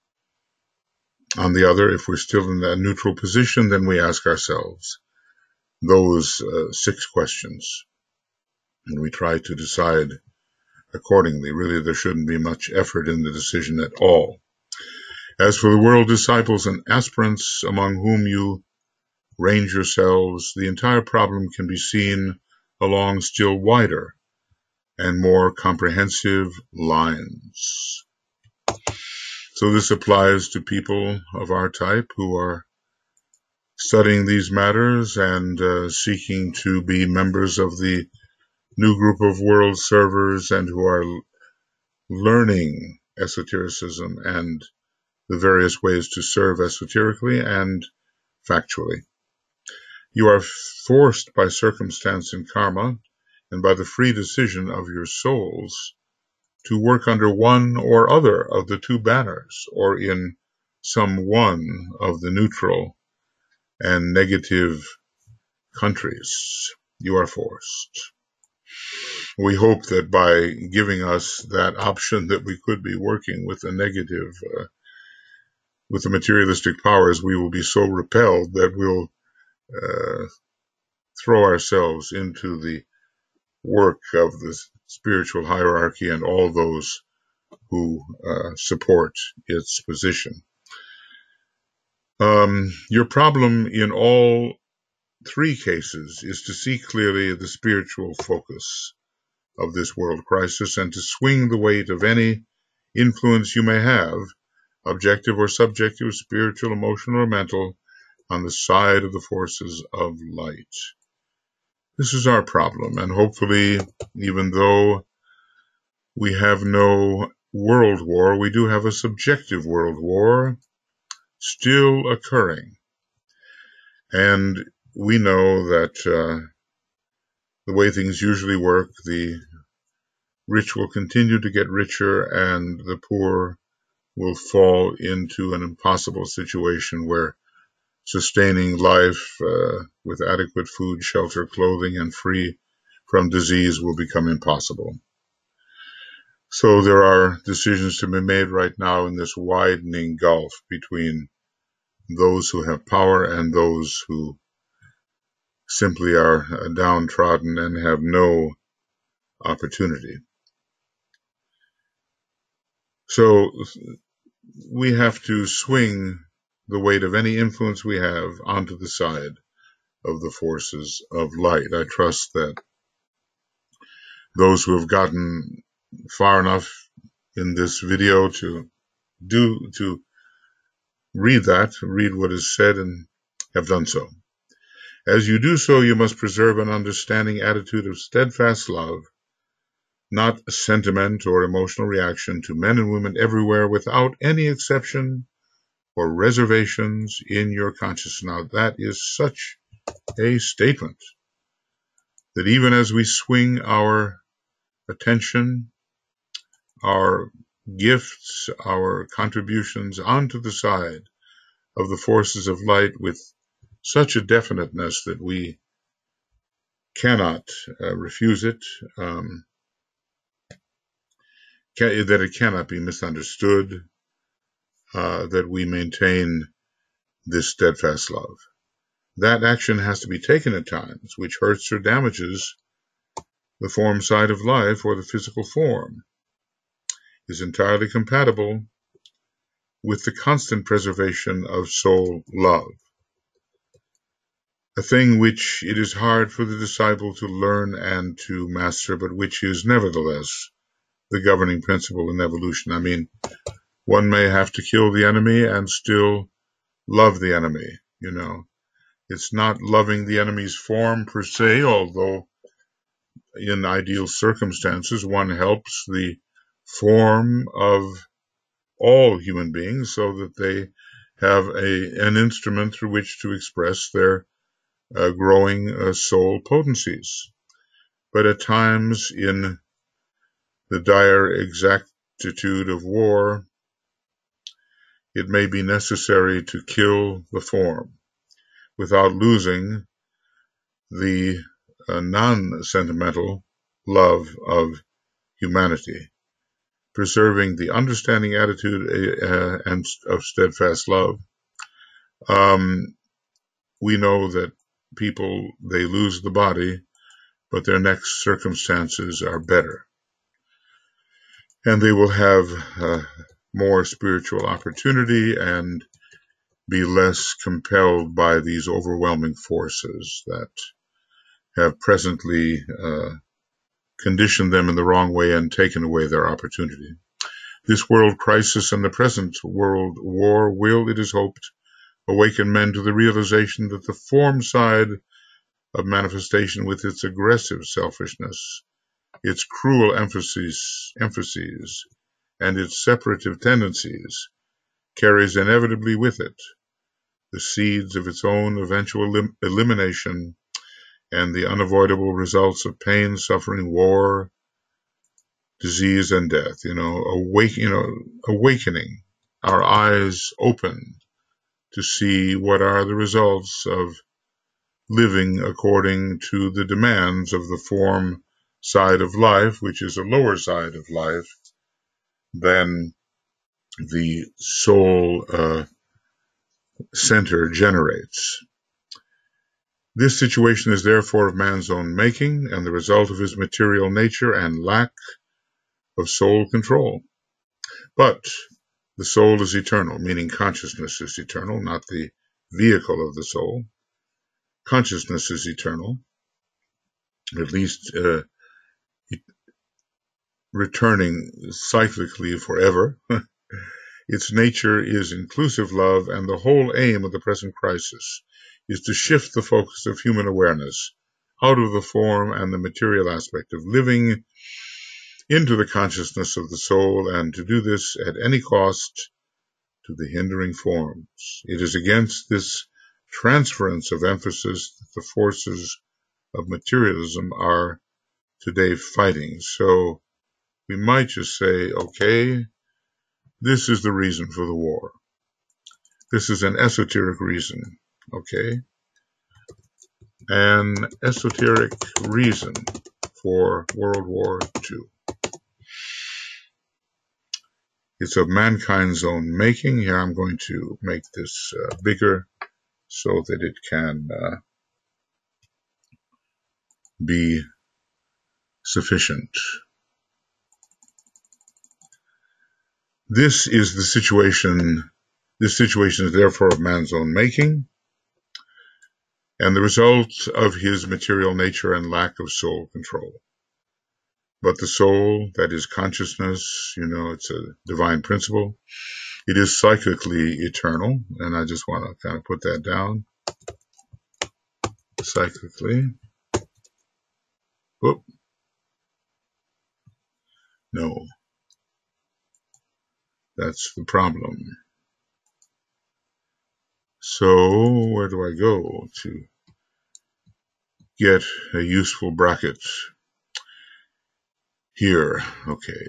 on the other, if we're still in that neutral position, then we ask ourselves those uh, six questions, and we try to decide accordingly. Really, there shouldn't be much effort in the decision at all. As for the world disciples and aspirants among whom you range yourselves, the entire problem can be seen along still wider and more comprehensive lines. So this applies to people of our type who are studying these matters and uh, seeking to be members of the new group of world servers and who are l- learning esotericism and the various ways to serve esoterically and factually. You are forced by circumstance and karma and by the free decision of your souls to work under one or other of the two banners or in some one of the neutral and negative countries. You are forced. We hope that by giving us that option that we could be working with the negative, uh, with the materialistic powers, we will be so repelled that we'll uh, throw ourselves into the work of the spiritual hierarchy and all those who uh, support its position. Um, your problem in all three cases is to see clearly the spiritual focus of this world crisis and to swing the weight of any influence you may have, objective or subjective, spiritual, emotional, or mental, on the side of the forces of light. This is our problem, and hopefully, even though we have no world war, we do have a subjective world war still occurring. And we know that uh, the way things usually work, the rich will continue to get richer and the poor will fall into an impossible situation where sustaining life uh, with adequate food, shelter, clothing, and free from disease will become impossible. So there are decisions to be made right now in this widening gulf between those who have power and those who simply are downtrodden and have no opportunity. So we have to swing the weight of any influence we have onto the side of the forces of light. I trust that those who have gotten far enough in this video to do to read that, read what is said, and have done so. As you do so, you must preserve an understanding attitude of steadfast love, not sentiment or emotional reaction to men and women everywhere without any exception or reservations in your consciousness. Now, that is such a statement that even as we swing our attention, our gifts, our contributions onto the side of the forces of light with such a definiteness that we cannot uh, refuse it, um, can, that it cannot be misunderstood, uh, that we maintain this steadfast love. That action has to be taken at times, which hurts or damages the form side of life or the physical form, is entirely compatible with the constant preservation of soul love, a thing which it is hard for the disciple to learn and to master, but which is nevertheless the governing principle in evolution. I mean, one may have to kill the enemy and still love the enemy, you know. It's not loving the enemy's form per se, although in ideal circumstances one helps the form of all human beings so that they have a an instrument through which to express their uh, growing uh, soul potencies. But at times in the dire exactitude of war, it may be necessary to kill the form without losing the uh, non-sentimental love of humanity, preserving the understanding attitude uh, and of steadfast love. Um, we know that people, they lose the body, but their next circumstances are better. And they will have uh, more spiritual opportunity and be less compelled by these overwhelming forces that have presently uh, conditioned them in the wrong way and taken away their opportunity. This world crisis and the present world war will, it is hoped, awaken men to the realization that the form side of manifestation, with its aggressive selfishness, its cruel emphases, emphases, and its separative tendencies, carries inevitably with it the seeds of its own eventual elim- elimination and the unavoidable results of pain, suffering, war, disease, and death. You know, awake, you know, awakening, our eyes open to see what are the results of living according to the demands of the form side of life, which is a lower side of life than the soul uh, center generates. This situation is therefore of man's own making and the result of his material nature and lack of soul control. But the soul is eternal, meaning consciousness is eternal, not the vehicle of the soul. Consciousness is eternal, at least uh, returning cyclically forever. Its nature is inclusive love, and the whole aim of the present crisis is to shift the focus of human awareness out of the form and the material aspect of living into the consciousness of the soul, and to do this at any cost to the hindering forms. It is against this transference of emphasis that the forces of materialism are today fighting. So we might just say, okay, this is the reason for the war. This is an esoteric reason, okay? An esoteric reason for World War Two. It's of mankind's own making. Here I'm going to make this uh, bigger so that it can uh, be sufficient. This is the situation, this situation is therefore of man's own making, and the result of his material nature and lack of soul control. But the soul, that is consciousness, you know, it's a divine principle. It is cyclically eternal, and I just want to kind of put that down. Cyclically. Whoop. No. That's the problem. So, where do I go to get a useful bracket? Here. Okay.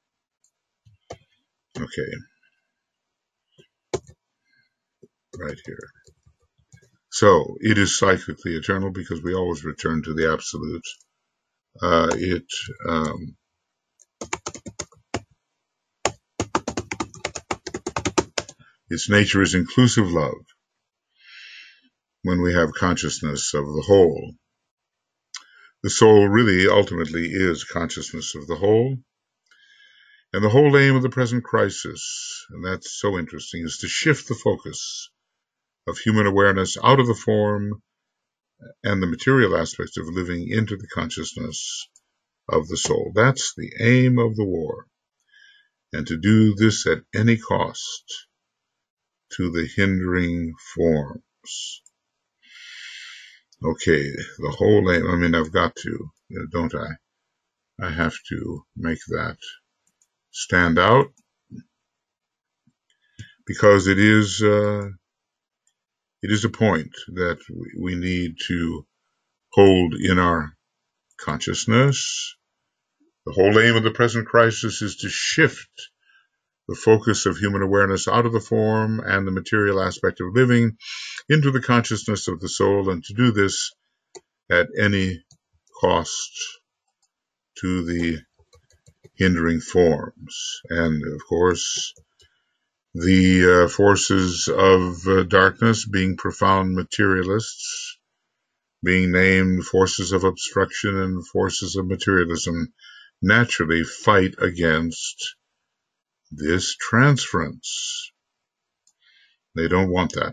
Okay. Right here. So, it is cyclically eternal because we always return to the absolute. Uh, it um, its nature is inclusive love. When we have consciousness of the whole, the soul really ultimately is consciousness of the whole. And the whole aim of the present crisis, and that's so interesting, is to shift the focus of human awareness out of the form and the material aspects of living into the consciousness of the soul. That's the aim of the war. And to do this at any cost to the hindering forms. Okay, the whole aim, I mean, I've got to, don't I? I have to make that stand out because it is uh, it is a point that we need to hold in our consciousness. The whole aim of the present crisis is to shift the focus of human awareness out of the form and the material aspect of living into the consciousness of the soul, and to do this at any cost to the hindering forms. And of course, the uh, forces of uh, darkness, being profound materialists, being named forces of obstruction and forces of materialism, naturally fight against this transference. They don't want that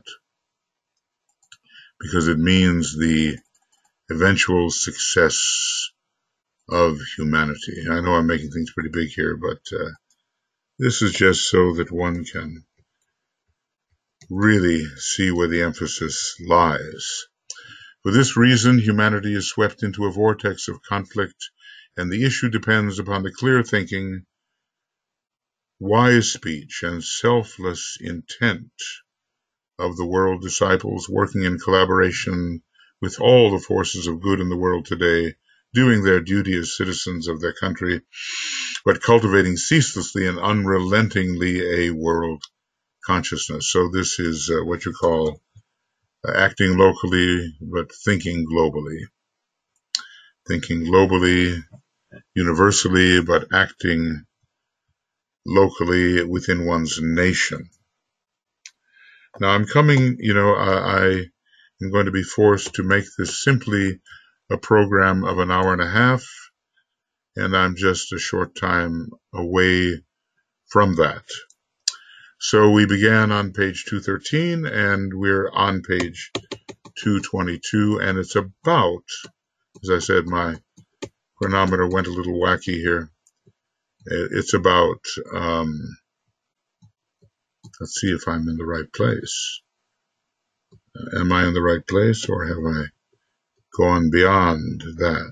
because it means the eventual success of humanity. I know I'm making things pretty big here, but uh, this is just so that one can really see where the emphasis lies. For this reason, humanity is swept into a vortex of conflict, and the issue depends upon the clear thinking, wise speech, and selfless intent of the world disciples working in collaboration with all the forces of good in the world today, doing their duty as citizens of their country, but cultivating ceaselessly and unrelentingly a world consciousness. So this is uh, what you call uh, acting locally, but thinking globally. Thinking globally, universally, but acting locally within one's nation. Now I'm coming, you know, I, I am going to be forced to make this simply a program of an hour and a half, and I'm just a short time away from that. So we began on page two thirteen, and we're on page two twenty-two, and it's about, as I said, my chronometer went a little wacky here. It's about, um, let's see if I'm in the right place. Am I in the right place, or have I gone beyond that?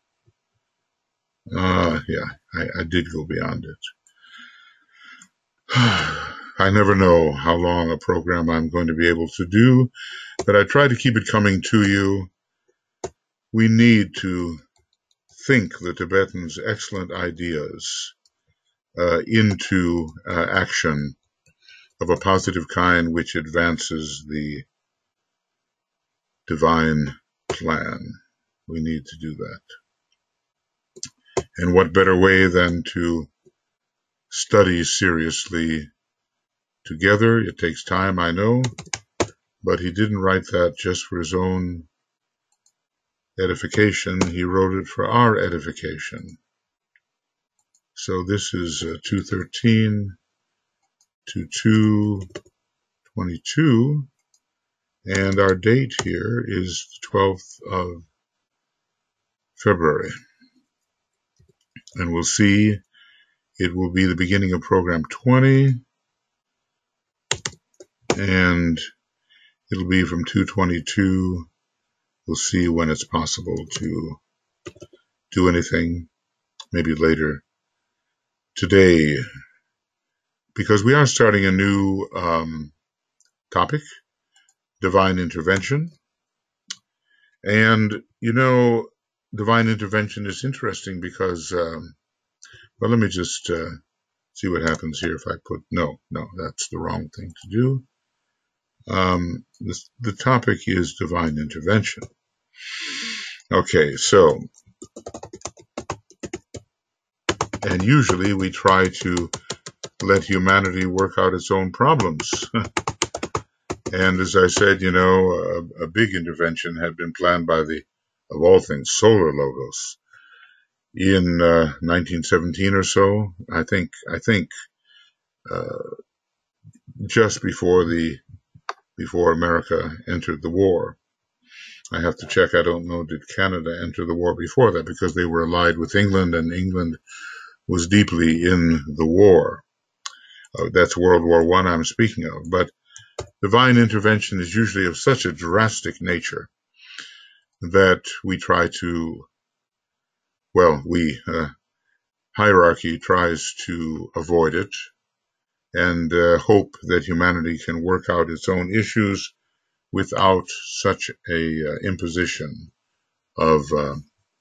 Ah, uh, yeah, I, I did go beyond it. I never know how long a program I'm going to be able to do, but I try to keep it coming to you. We need to think the Tibetans' excellent ideas uh, into uh, action of a positive kind which advances the divine plan. We need to do that. And what better way than to study seriously together? It takes time, I know, but he didn't write that just for his own edification. He wrote it for our edification. So this is uh, two thirteen to two twenty-two, and our date here is the twelfth of February. And we'll see, it will be the beginning of program twenty, and it'll be from two twenty-two. We'll see when it's possible to do anything, maybe later today, because we are starting a new um, topic, divine intervention. And, you know, divine intervention is interesting because, um, well, let me just uh, see what happens here if I put, no, no, that's the wrong thing to do. Um, this, the topic is divine intervention. Okay, so, and usually we try to let humanity work out its own problems. And as I said, you know, a, a big intervention had been planned by the, of all things, Solar Logos in uh, nineteen seventeen or so. I think, I think, uh, just before the, before America entered the war. I have to check. I don't know, did Canada enter the war before that? Because they were allied with England, and England was deeply in the war. Uh, that's World War One I'm speaking of. But divine intervention is usually of such a drastic nature that we try to, well, we, uh, hierarchy tries to avoid it and uh, hope that humanity can work out its own issues without such a uh, imposition of uh,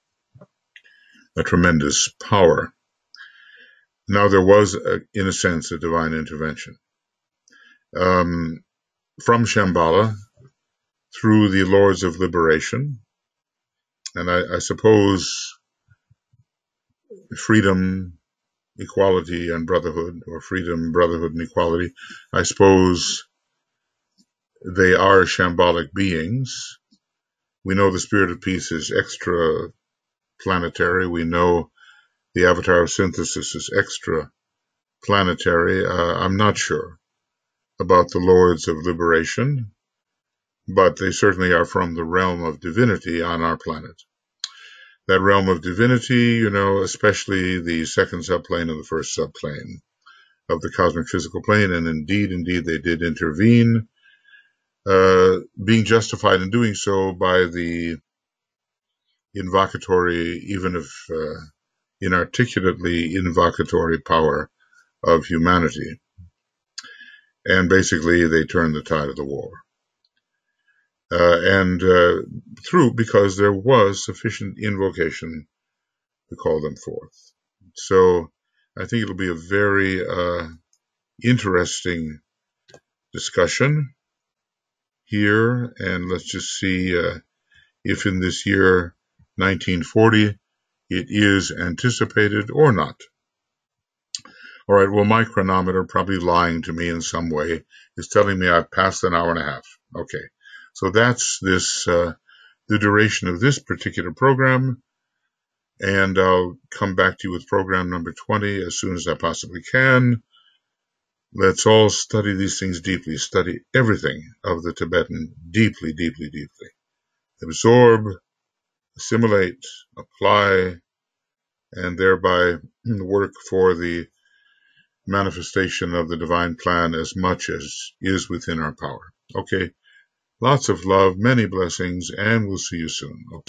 a tremendous power. Now, there was, a, in a sense, a divine intervention. Um, from Shambhala through the Lords of Liberation, and I, I suppose freedom, equality, and brotherhood, or freedom, brotherhood, and equality, I suppose they are shambolic beings. We know the spirit of peace is extra planetary. We know the avatar of synthesis is extra planetary. Uh, I'm not sure about the Lords of Liberation, but they certainly are from the realm of divinity on our planet. that realm of divinity, you know, especially the second subplane and the first subplane of the cosmic physical plane. And indeed, indeed, they did intervene, uh, being justified in doing so by the invocatory, even if uh, inarticulately invocatory power of humanity. And basically, they turned the tide of the war. Uh, and uh, through, because there was sufficient invocation to call them forth. So I think it'll be a very uh, interesting discussion here. And let's just see uh, if in this year nineteen forty it is anticipated or not. All right, well, my chronometer, probably lying to me in some way, is telling me I've passed an hour and a half. Okay, so that's this uh, the duration of this particular program, and I'll come back to you with program number twenty as soon as I possibly can. Let's all study these things deeply, study everything of the Tibetan deeply, deeply, deeply. Absorb, assimilate, apply, and thereby work for the manifestation of the divine plan as much as is within our power. Okay, lots of love, many blessings, and we'll see you soon. Okay.